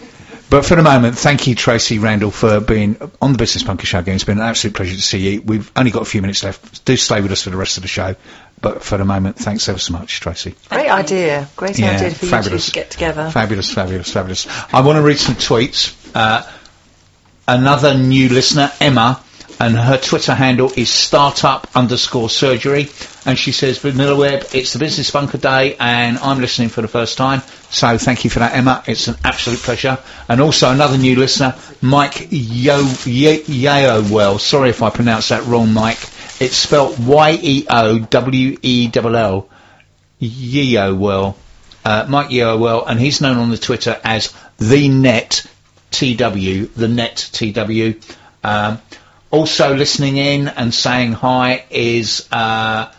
But for the moment, thank you, Tracy Randall, for being on the Business Bunker Show again. It's been an absolute pleasure to see you. We've only got a few minutes left. Do stay with us for the rest of the show. But for the moment, thanks ever so much, Tracy.
Great idea. Great
Yeah,
idea for you
fabulous.
two to get together.
Fabulous, fabulous, fabulous. I want to read some tweets. Uh, another new listener, Emma, and her Twitter handle is startup underscore surgery. And she says, Vanilla Web, it's the Business Bunker Day, and I'm listening for the first time. So thank you for that, Emma. It's an absolute pleasure. And also another new listener, Mike Yo Ye- Yeowell. Sorry if I pronounced that wrong, Mike. It's spelt Y E O W E L L. Yeowell. Uh, Mike Yeowell, and he's known on the Twitter as the Net T W. The Net T W. Um, also listening in and saying hi is uh,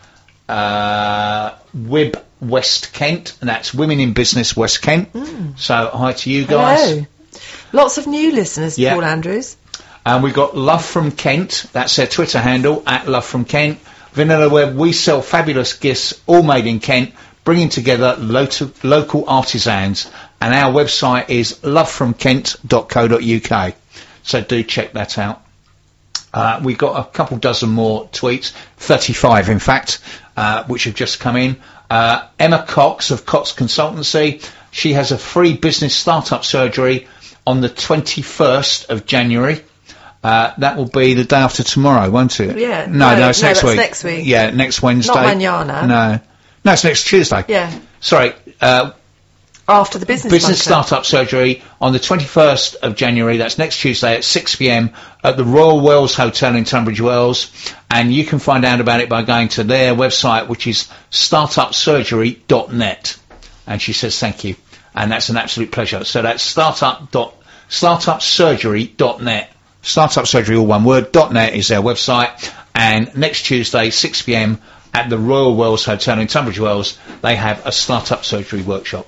uh, Wib West Kent, and that's Women in Business West Kent.
Mm.
So hi to you guys.
Hello. Lots of new listeners,
Yeah.
Paul Andrews.
And we've got Love from Kent. That's their Twitter handle, at Love from Kent. Vanilla Web, we sell fabulous gifts, all made in Kent, bringing together lo- local artisans. And our website is love from kent dot co dot uk. So do check that out. Uh, we've got a couple dozen more tweets, thirty-five in fact, uh, which have just come in. Uh, Emma Cox of Cox Consultancy. She has a free business startup surgery on the twenty-first of January. Uh, that will be the day after tomorrow, won't it?
Yeah.
No, no,
No,
it's
no,
next
that's
week.
next week.
Yeah, next Wednesday.
Not mañana.
No. No, it's next Tuesday.
Yeah.
Sorry. Uh,
After the business
business
bunker.
startup surgery on the twenty-first of January. That's next Tuesday at six p m at the Royal Wells Hotel in Tunbridge Wells. And you can find out about it by going to their website, which is startup surgery dot net. And she says thank you. And that's an absolute pleasure. So that's startup dot startup surgery dot net. Startup Surgery, all one word, .net is their website. And next Tuesday, six p m at the Royal Wells Hotel in Tunbridge Wells, they have a startup surgery workshop.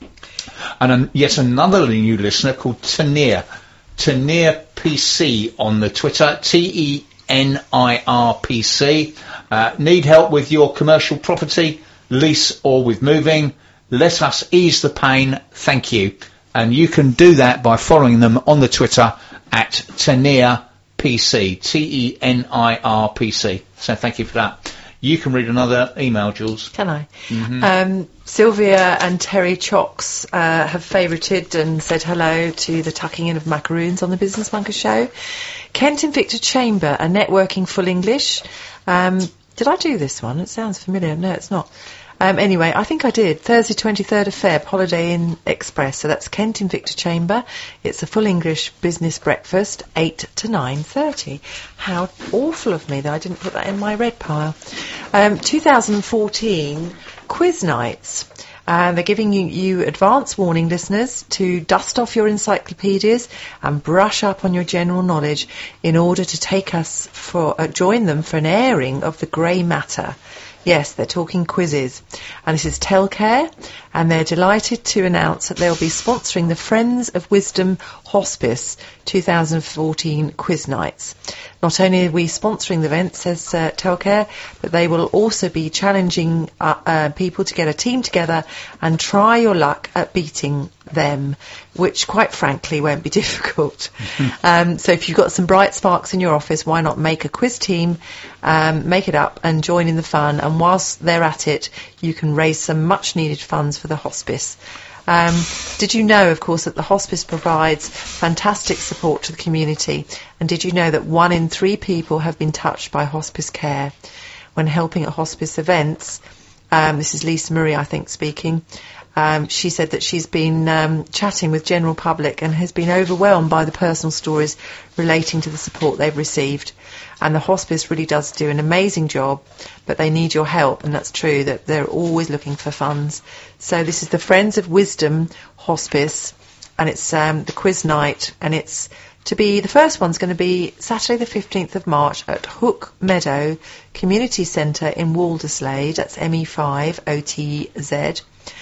And an, yet another new listener called Tanir, Tanir P C on the Twitter, T E N I R P C. Uh, need help with your commercial property, lease or with moving? Let us ease the pain, thank you. And you can do that by following them on the Twitter at Tanir P C, T E N I R P C. So thank you for that. You can read another email, Jules.
Can I?
Mm-hmm.
Um, Sylvia and Terry Chocks uh, have favourited and said hello to the tucking in of macaroons on the Business Bunker show. Kent and Victor Chamber are networking full English. Um, did I do this one? It sounds familiar. No, it's not. Um, anyway, I think I did. Thursday, twenty-third of Feb, Holiday Inn Express. So that's Kent in Victor Chamber. It's a full English business breakfast, eight to nine thirty. How awful of me that I didn't put that in my red pile. Um, two thousand fourteen quiz nights. And they're giving you, you advance warning, listeners, to dust off your encyclopedias and brush up on your general knowledge in order to take us for uh, join them for an airing of the grey matter. Yes, they're talking quizzes. And this is Telcare, and they're delighted to announce that they'll be sponsoring the Friends of Wisdom Hospice two thousand fourteen quiz nights. Not only are we sponsoring the event, says uh, Telcare, but they will also be challenging uh, uh, people to get a team together and try your luck at beating them, which quite frankly won't be difficult. um, so if you've got some bright sparks in your office, why not make a quiz team, um, make it up and join in the fun, and whilst they're at it you can raise some much needed funds for the hospice. Um, did you know, of course, that the hospice provides fantastic support to the community? And did you know that one in three people have been touched by hospice care? When helping at hospice events, um, this is Lisa Murray, I think, speaking, um, she said that she's been um, chatting with general public and has been overwhelmed by the personal stories relating to the support they've received. And the hospice really does do an amazing job, but they need your help, and that's true, that they're always looking for funds. So this is the Friends of Wisdom Hospice, and it's um, the quiz night, and it's to be, the first one's going to be Saturday the fifteenth of March at Hook Meadow Community Centre in Walderslade, that's M E five O T Z.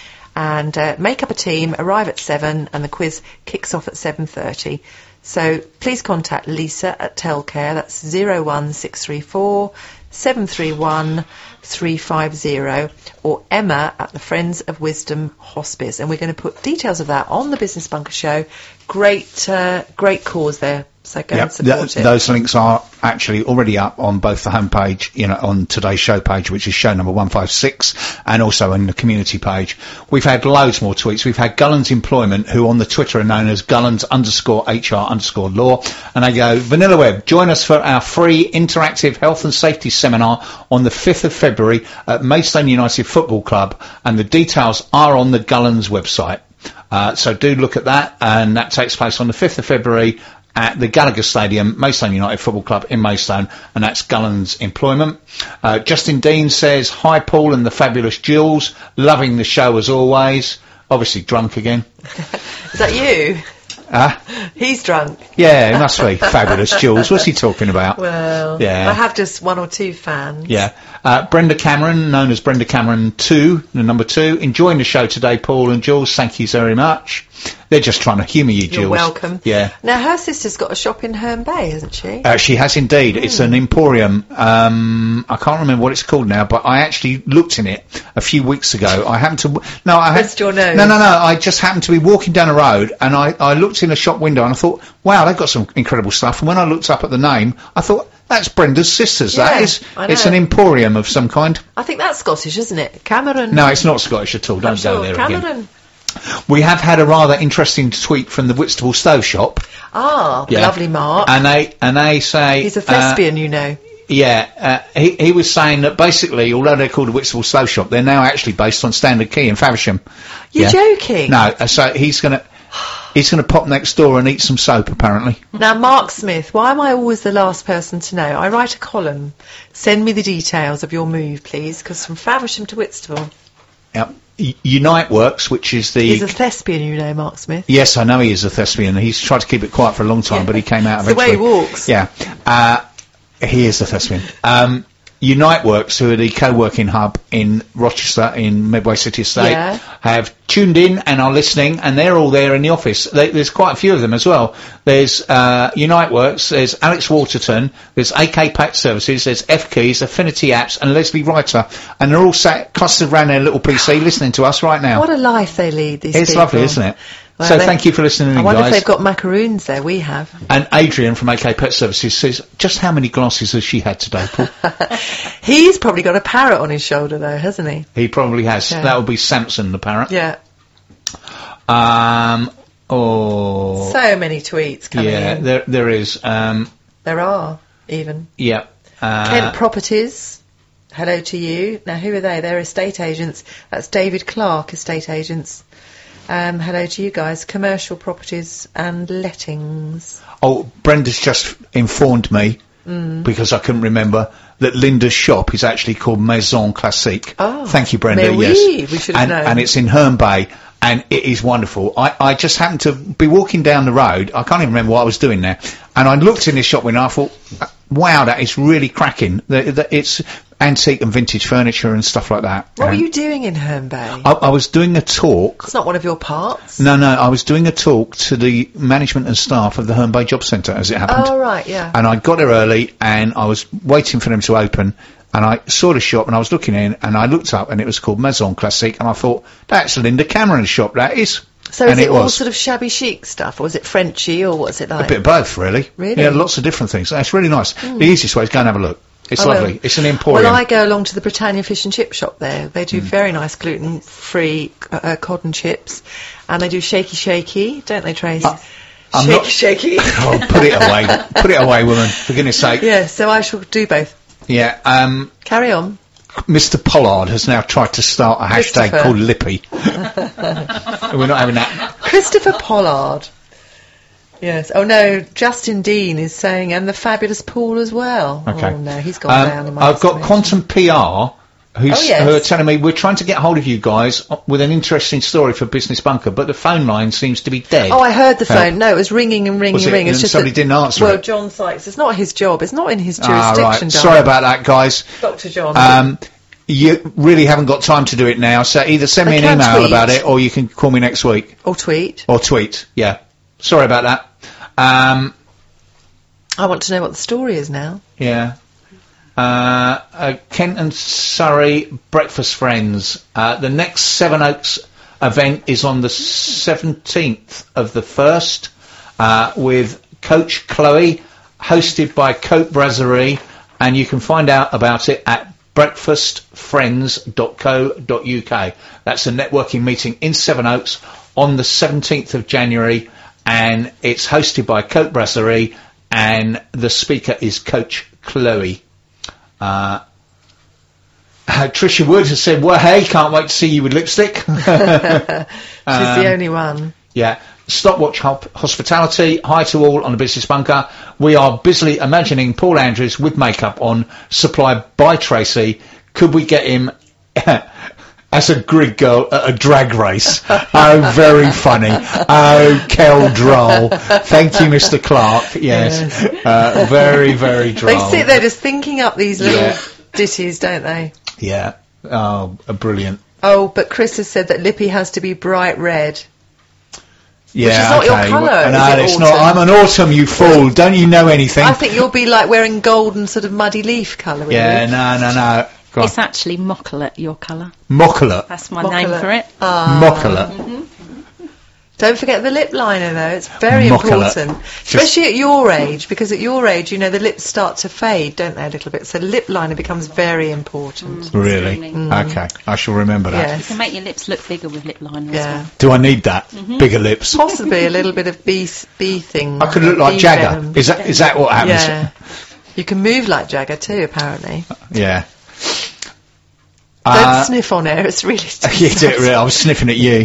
And uh, make up a team, arrive at seven, and the quiz kicks off at seven thirty. So please contact Lisa at Telcare, that's zero one six three four seven three one three five zero, or Emma at the Friends of Wisdom Hospice. And we're going to put details of that on the Business Bunker show. Great, uh, great cause there. So go
Yep,
and support
th-
it.
those links are actually already up on both the homepage, you know, on today's show page, which is show number one five six, and also on the community page. We've had loads more tweets. We've had Gullens Employment, who on the Twitter are known as Gullens underscore H R underscore law, and they go, Vanilla Web, join us for our free interactive health and safety seminar on the fifth of February at Maidstone United Football Club, and the details are on the Gullens website. Uh, so do look at that, and that takes place on the fifth of February at the Gallagher Stadium, Maidstone United Football Club in Maidstone, and that's Gullens Employment. Uh, Justin Dean says, hi Paul and the fabulous Jules, loving the show as always. Obviously drunk again.
Is that you?
Huh?
He's drunk.
Yeah, it must be. Fabulous Jules. What's he talking about?
Well,
Yeah.
I have just one or two fans.
Yeah. Uh, Brenda Cameron, known as Brenda Cameron two, the number two, enjoying the show today, Paul and Jules. Thank you very much. They're just trying to humour you, Jules.
You're welcome.
Yeah.
Now, her sister's got a shop in Herne Bay, hasn't she?
Uh, she has indeed. It's an emporium. Um, I can't remember what it's called now, but I actually looked in it a few weeks ago. I happened to... w- No, I had...
Pressed your nose.
No, no, no. I just happened to be walking down the road, and I, I looked in a shop window, and I thought, wow, they've got some incredible stuff. And when I looked up at the name, I thought, that's Brenda's sisters.
Yeah,
that is.
I know.
It's an emporium of some kind.
I think that's Scottish, isn't it? Cameron.
No, it's not Scottish at all. Don't
I'm
go
sure.
there
Cameron.
again. We have had a rather interesting tweet from the Whitstable Stove Shop.
Ah,
Yeah.
lovely Mark.
And they, and they say...
He's a
uh,
thespian, you know.
Yeah, uh, he, he was saying that basically, although they're called the Whitstable Stove Shop, they're now actually based on Standard Key in Faversham.
You're
Yeah.
joking?
No, uh, so he's gonna he's gonna pop next door and eat some soap, apparently.
Now, Mark Smith, why am I always the last person to know? I write a column. Send me the details of your move, please, because from Faversham to Whitstable.
Yep. U- Unite Works, which is the...
He's a thespian, you know, Mark Smith.
Yes, I know he is a thespian. He's tried to keep it quiet for a long time,
Yeah.
but he came out
It's the
eventually.
way he walks.
Yeah. Uh, he is a thespian. Um, Unite Works, who are the co-working hub in Rochester, in Medway City Estate,
Yeah.
have tuned in and are listening, and they're all there in the office. They, there's quite a few of them as well. There's uh, Unite Works, there's Alex Waterton, there's A K Pack Services, there's F Keys, Affinity Apps, and Leslie Writer, and they're all sat clustered around their little P C listening to us right now.
What a life they lead, these
It's
people.
lovely, isn't it?
Well,
so
they-
thank you for listening
I
in,
wonder
guys.
if they've got macaroons there. We have.
And Adrian from A K Pet Services says, just how many glasses has she had today, Paul?
He's probably got a parrot on his shoulder, though, hasn't he?
He probably has.
Yeah.
That would be Samson the parrot.
Yeah.
Um, oh,
So many tweets coming
yeah,
in.
there there is. Um,
There are, even.
yeah. Uh,
Kent Properties, hello to you. Now, who are they? They're estate agents. That's David Clark, estate agents. Um, hello to you guys. Commercial Properties and Lettings.
oh, Brenda's just informed me,
Mm.
because I couldn't remember, that Linda's shop is actually called Maison Classique.
Oh,
Thank you, Brenda.
mais oui,
yes.
we should have
and,
known.
and it's in Herne Bay, and it is wonderful. I, I just happened to be walking down the road. I can't even remember what I was doing there. And I looked in this shop window and I thought, wow, that is really cracking. The, the, it's antique and vintage furniture and stuff like that.
What were
And
you doing in Herne Bay?
I, I was doing a talk.
It's not one of your parts.
No, no, I was doing a talk to the management and staff of the Herne Bay Job Centre, as it happened.
Oh, right, yeah.
And I got there early, and I was waiting for them to open, and I saw the shop, and I was looking in, and I looked up, and it was called Maison Classique, and I thought, that's Linda Cameron's shop, that is.
So
and
is it, all
was.
sort of shabby chic stuff, or is it Frenchy, or what's it like?
A bit of both, really.
Really?
Yeah, lots of different things. It's really nice. The easiest way is go and have a look. It's
I will.
lovely. It's an emporium.
Well, I go along to the Britannia Fish and Chip shop there. They
Hmm.
do very nice gluten-free uh, cod and chips, and they do shaky shaky, don't they, Trace?
Uh, I'm
shaky
not-
shaky.
Oh, put it away. Put it away, woman, for goodness sake.
Yeah, so I shall do both.
Yeah, um...
Carry on.
Mister Pollard has now tried to start a hashtag
Christopher.
called Lippy. We're not having that.
Christopher Pollard. Yes. Oh no, Justin Dean is saying, and the fabulous Paul as well.
Okay.
Oh no, he's gone down in
Um,
my
I've got
estimation.
Quantum P R, who's,
Oh, yes.
who are telling me we're trying to get hold of you guys with an interesting story for Business Bunker, but the phone line seems to be dead.
Oh, I heard the
Uh,
phone. No, it was ringing and ringing
Was
and
it?
ringing. It's
And
just
somebody
that-
didn't answer
Well,
it?
John Sykes. It's not his job. It's not in his
Ah,
jurisdiction.
right.
darling.
Sorry about that, guys.
Doctor John.
Um, you really haven't got time to do it now, so either send me
I
an
can
email
tweet.
about it, or you can call me next week,
or tweet.
or tweet. Yeah. Sorry about that. Um,
I want to know what the story is now.
yeah. Uh, uh, Kent and Surrey Breakfast Friends. Uh, the next Seven Oaks event is on the seventeenth of the first uh, with Coach Chloe, hosted by Cote Brasserie, and you can find out about it at breakfast friends dot co dot uk. That's a networking meeting in Seven Oaks on the seventeenth of January, and it's hosted by Cote Brasserie, and the speaker is Coach Chloe. Uh, uh, Tricia Wood has said, well, hey, can't wait to see you with lipstick.
She's the only one.
Yeah. Stopwatch Hop- Hospitality. Hi to all on the Business Bunker. We are busily imagining Paul Andrews with makeup on, supplied by Tracy. Could we get him as a grid girl at a drag race? Oh, very funny. Oh, Kel droll. Thank you, Mister Clark. Yes. Uh, very, very droll.
They sit there just thinking up these little
Yeah.
ditties, don't they?
Yeah. Oh, uh, brilliant.
Oh, but Chris has said that Lippy has to be bright red.
Yeah,
is not your
okay.
colour,
Well,
is
no,
it,
it's
autumn?
not. I'm an autumn, you fool. Don't you know anything?
I think you'll be like wearing gold and sort of muddy leaf colour. really.
Yeah, no, no, no. Go on.
It's actually Moccolet, your colour.
Moccolet.
That's my
Moccolet.
name for it.
Ah.
Moccolet.
Don't forget the lip liner, though. It's very
Moccolet.
important. Especially at your age, because at your age, you know, the lips start to fade, don't they, a little bit? So lip liner becomes very important.
Really?
Mm.
Okay, I shall remember that.
Yes.
You can make your lips look bigger with lip liner as
Yeah.
well.
Do I need that? Bigger lips?
Possibly a little bit of bee, bee thing.
I could look like
bee
Jagger.
venom.
Is that is that what happens?
Yeah. You can move like Jagger, too, apparently.
Yeah.
Don't
Uh,
sniff on air, it's really
you do it real. I was sniffing at you.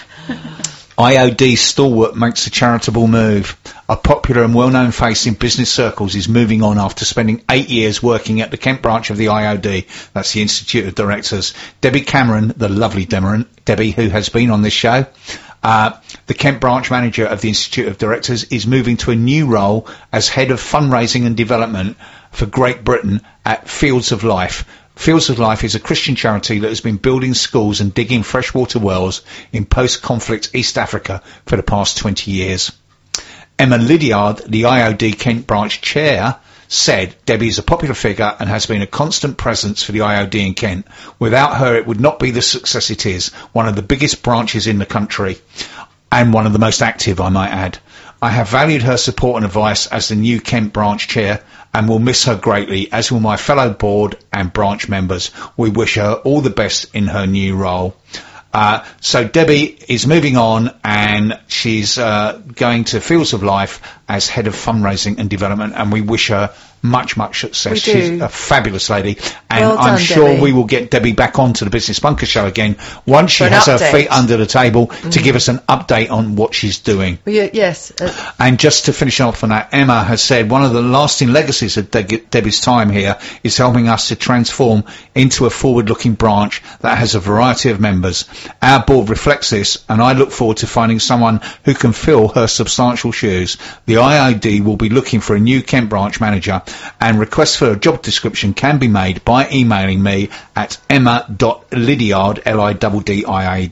I O D stalwart makes a charitable move. A popular and well-known face in business circles is moving on after spending eight years working at the Kent branch of the I O D. That's the Institute of Directors. Debbie Cameron, the lovely Demeron, Debbie, who has been on this show, uh, the Kent branch manager of the Institute of Directors, is moving to a new role as head of fundraising and development for Great Britain at Fields of Life. Fields of Life is a Christian charity that has been building schools and digging freshwater wells in post-conflict East Africa for the past twenty years. Emma Lydiard, the I O D Kent branch chair, said Debbie is a popular figure and has been a constant presence for the I O D in Kent. Without her, it would not be the success it is, one of the biggest branches in the country, and one of the most active, I might add. I have valued her support and advice as the new Kent branch chair and will miss her greatly, as will my fellow board and branch members. We wish her all the best in her new role. Uh, so Debbie is moving on, and she's uh, going to Fields of Life as head of fundraising and development, and we wish her much, much success.
We do.
She's a fabulous lady, and
Well
I'm
done,
sure
Debbie.
we will get Debbie back onto the Business Bunker show again once she
For an
has her
update.
feet under the table to give us an update on what she's doing.
Well, yeah, yes. Uh,
And just to finish off on that, Emma has said one of the lasting legacies of De- Debbie's time here is helping us to transform into a forward-looking branch that has a variety of members. Our board reflects this, and I look forward to finding someone who can fill her substantial shoes. The I O D will be looking for a new Kent branch manager, and requests for a job description can be made by emailing me at emma.lydiard, L I D D I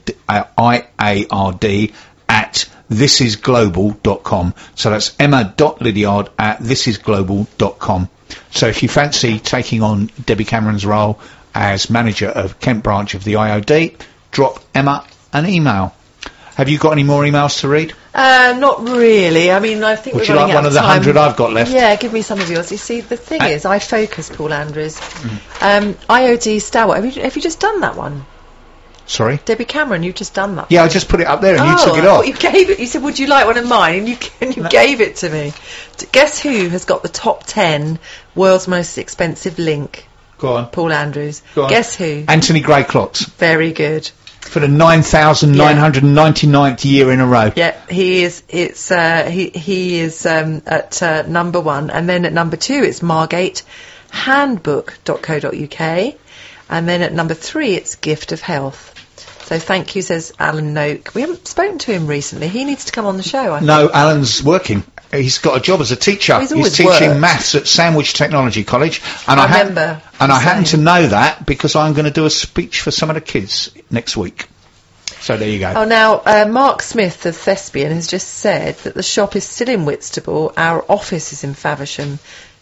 A R D, at thisisglobal dot com. So that's emma.lydiard at thisisglobal dot com. So if you fancy taking on Debbie Cameron's role as manager of Kent branch of the I O D, drop Emma an email. Have you got any more emails to read?
uh, not really. I mean, I think
Would
we're
you like
running
one
out
of the
time.
hundred I've got left?
Yeah, give me some of yours. You see, the thing
Uh,
is, I focus, Paul Andrews.
Mm.
Um, I O D Stalwart. Have you, have you just done that one?
Sorry?
Debbie Cameron, you've just done that.
Yeah, I just put it up there and you
Oh,
took it
I
off.
thought you gave it. You said, "Would you like one of mine?" And you and you gave it to me. D- Guess who has got the top ten world's most expensive link?
Go on.
Paul Andrews.
Go on.
Guess who?
Anthony Greyclotts
Very good.
for the nine thousand nine hundred ninety-ninth year in a row.
Yeah, he is. It's uh, he he is um, at uh, number one, and then at number two it's Margate Handbook dot co dot uk, and then at number three it's Gift of Health. So thank you, says Alan Noak. We haven't spoken to him recently. He needs to come on the show. I think.
No, Alan's working. He's got a job as a teacher.
He's always
teaching
worked.
maths at Sandwich Technology College. And
I
I, hap-
remember
And
you
I happen to
saying.
know that because I'm going to do a speech for some of the kids next week. So there you go.
Oh, now, uh, Mark Smith of Thespian has just said that the shop is still in Whitstable. Our office is in Faversham.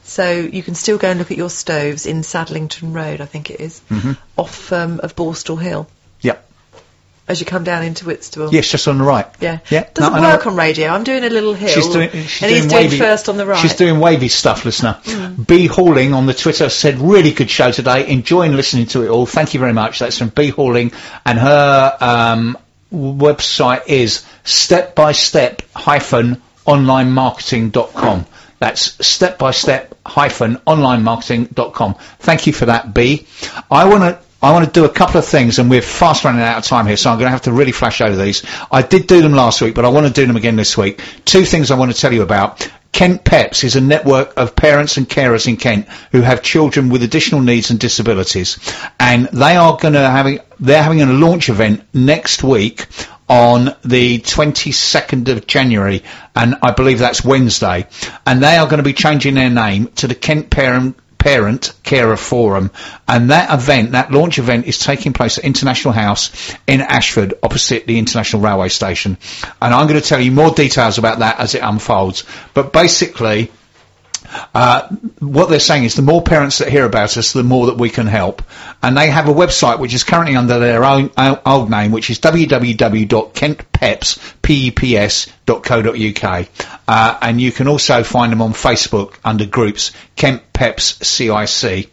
So you can still go and look at your stoves in Saddlington Road, I think it is,
Mm-hmm.
off um, of Borstal Hill,
Yep.
as you come down into Whitstable.
Yes, just on the right.
Yeah.
Yeah.
Doesn't
No, I know.
work on radio. I'm doing a little hill.
She's doing, she's
and
doing
he's
wavy,
doing first on the right.
She's doing wavy stuff, listener.
Mm.
B Halling on the Twitter said, really good show today. Enjoying listening to it all. Thank you very much. That's from B Halling, and her um, website is step by step hyphen online marketing dot com. That's step by step hyphen online marketing dot com. Thank you for that, B. I want to. I want to do a couple of things, and we're fast running out of time here, so I'm going to have to really flash over these. I did do them last week, but I want to do them again this week. Two things I want to tell you about. Kent Peps is a network of parents and carers in Kent who have children with additional needs and disabilities, and they are going to having they're having a launch event next week on the twenty-second of January, and I believe that's Wednesday, and they are going to be changing their name to the Kent Parent Parent Carer Forum, and that event, that launch event, is taking place at International House in Ashford, opposite the International Railway Station. And I'm going to tell you more details about that as it unfolds. But basically, uh, what they're saying is the more parents that hear about us, the more that we can help. And they have a website which is currently under their own o- old name, which is w w w dot kent peps dot co dot u k. Uh, and you can also find them on Facebook under groups Kent Peps C I C.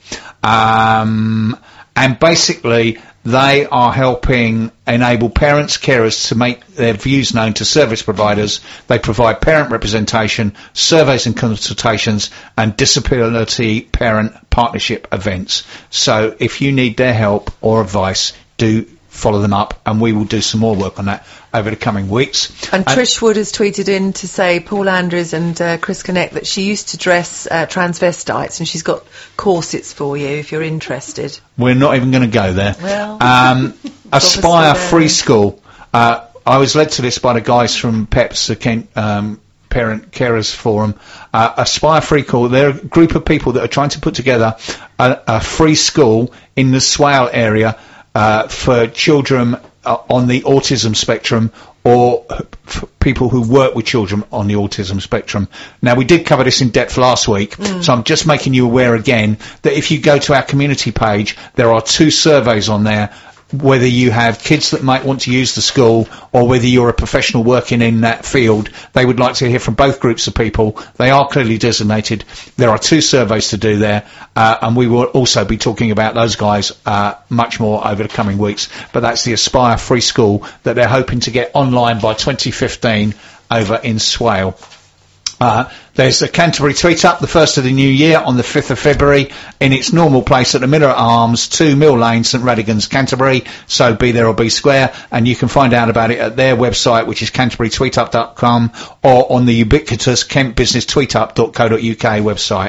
Um, and basically, they are helping enable parents, carers to make their views known to service providers. They provide parent representation, surveys and consultations, and disability parent partnership events. So if you need their help or advice, do follow them up, and we will do some more work on that over the coming weeks.
And Trish Wood has tweeted in to say, Paul Andrews and uh, Chris Connect, that she used to dress uh, transvestites, and she's got corsets for you if you're interested.
We're not even going to go there.
Well,
um, Aspire
obviously
Free
there.
School. Uh, I was led to this by the guys from Peps, the Kent um, Parent Carers Forum. Uh, Aspire Free School, they're a group of people that are trying to put together a, a free school in the Swale area uh, for children uh, on the autism spectrum, or f- people who work with children on the autism spectrum. Now, we did cover this in depth last week,
Mm.
so I'm just making you aware again that if you go to our community page, there are two surveys on there, whether you have kids that might want to use the school or whether you're a professional working in that field. They would like to hear from both groups of people. They are clearly designated. There are two surveys to do there, uh, and we will also be talking about those guys uh, much more over the coming weeks. But that's the Aspire Free School that they're hoping to get online by twenty fifteen over in Swale. Uh, there's a Canterbury Tweet Up, the first of the new year, on the fifth of February, in its normal place at the Miller Arms, two Mill Lane, St Radigans, Canterbury. So be there or be square, and you can find out about it at their website, which is canterbury tweet up dot com, or on the ubiquitous kent business tweet up dot co dot u k website.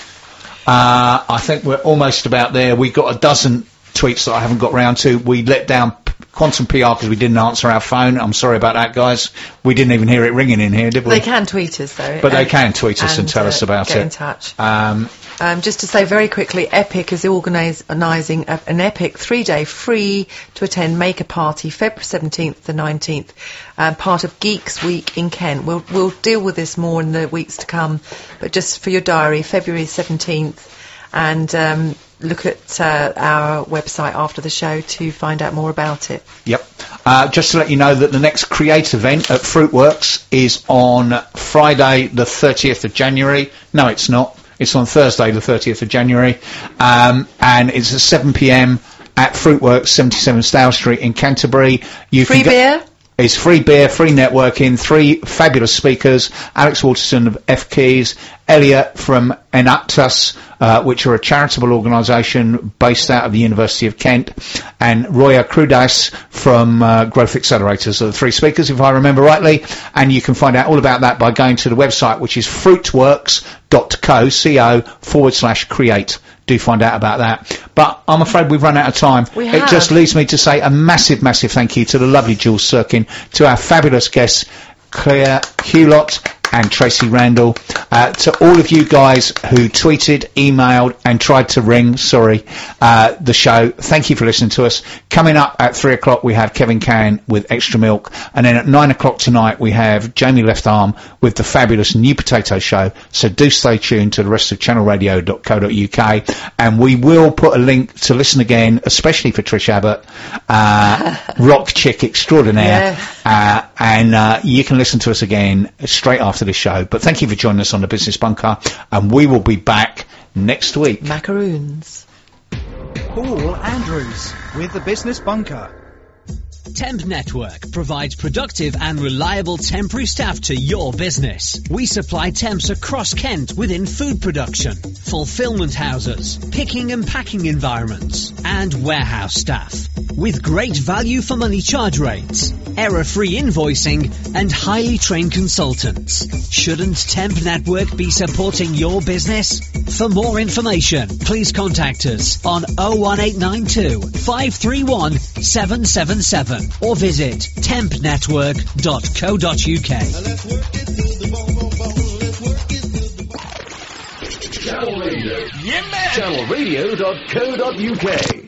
Uh, I think we're almost about there. We've got a dozen tweets that I haven't got round to. We let down Quantum P R because we didn't answer our phone. I'm sorry about that, guys. We didn't even hear it ringing in here, did we?
They can tweet us, though.
But they
and-
can tweet us and,
and,
tell
uh,
us about
get
it.
in touch.
Um,
Um, just to say very quickly, Epic is organising a- an Epic three-day free to attend maker party, February seventeenth to nineteenth, um, part of Geeks Week in Kent. We'll, we'll deal with this more in the weeks to come, but just for your diary, February seventeenth, and um, look at uh, our website after the show to find out more about it.
Yep. Uh, just to let you know that the next Create event at Fruitworks is on Friday the thirtieth of January. No, it's not. It's on Thursday the thirtieth of January. Um, and it's at seven p m at Fruitworks, seventy-seven Stowell Street in Canterbury. You
Free
can go-
beer?
It's free beer, free networking, three fabulous speakers, Alex Waterson of F Keys, Elliot from Enactus, uh, which are a charitable organisation based out of the University of Kent, and Roya Crudas from uh, Growth Accelerators are the three speakers, if I remember rightly. And you can find out all about that by going to the website, which is fruitworks dot co, co forward slash create. Do find out about that. But I'm afraid we've run out of time.
We
It
have.
just leaves me to say a massive, massive thank you to the lovely Jules Sirkin, to our fabulous guests, Claire Hulot, and Tracy Randall. Uh, to all of you guys who tweeted, emailed and tried to ring, sorry, uh, the show, thank you for listening to us. Coming up at three o'clock we have Kevin Can with Extra Milk, and then at nine o'clock tonight we have Jamie Left Arm with the fabulous New Potato Show. So do stay tuned to the rest of channel radio dot co dot uk, and we will put a link to listen again, especially for Trish Abbott, uh, rock chick extraordinaire,
Yes.
uh, and uh, you can listen to us again straight after the show. But thank you for joining us on the Business Bunker, and we will be back next week.
Macaroons.
Paul Andrews with the Business Bunker.
Temp Network provides productive and reliable temporary staff to your business. We supply temps across Kent within food production, fulfillment houses, picking and packing environments, and warehouse staff. With great value for money charge rates, error-free invoicing, and highly trained consultants. Shouldn't Temp Network be supporting your business? For more information, please contact us on oh one eight nine two, five three one, seven seven seven or visit temp network dot co dot uk.
Channel Radio. Yeah, man. channel radio dot co dot uk.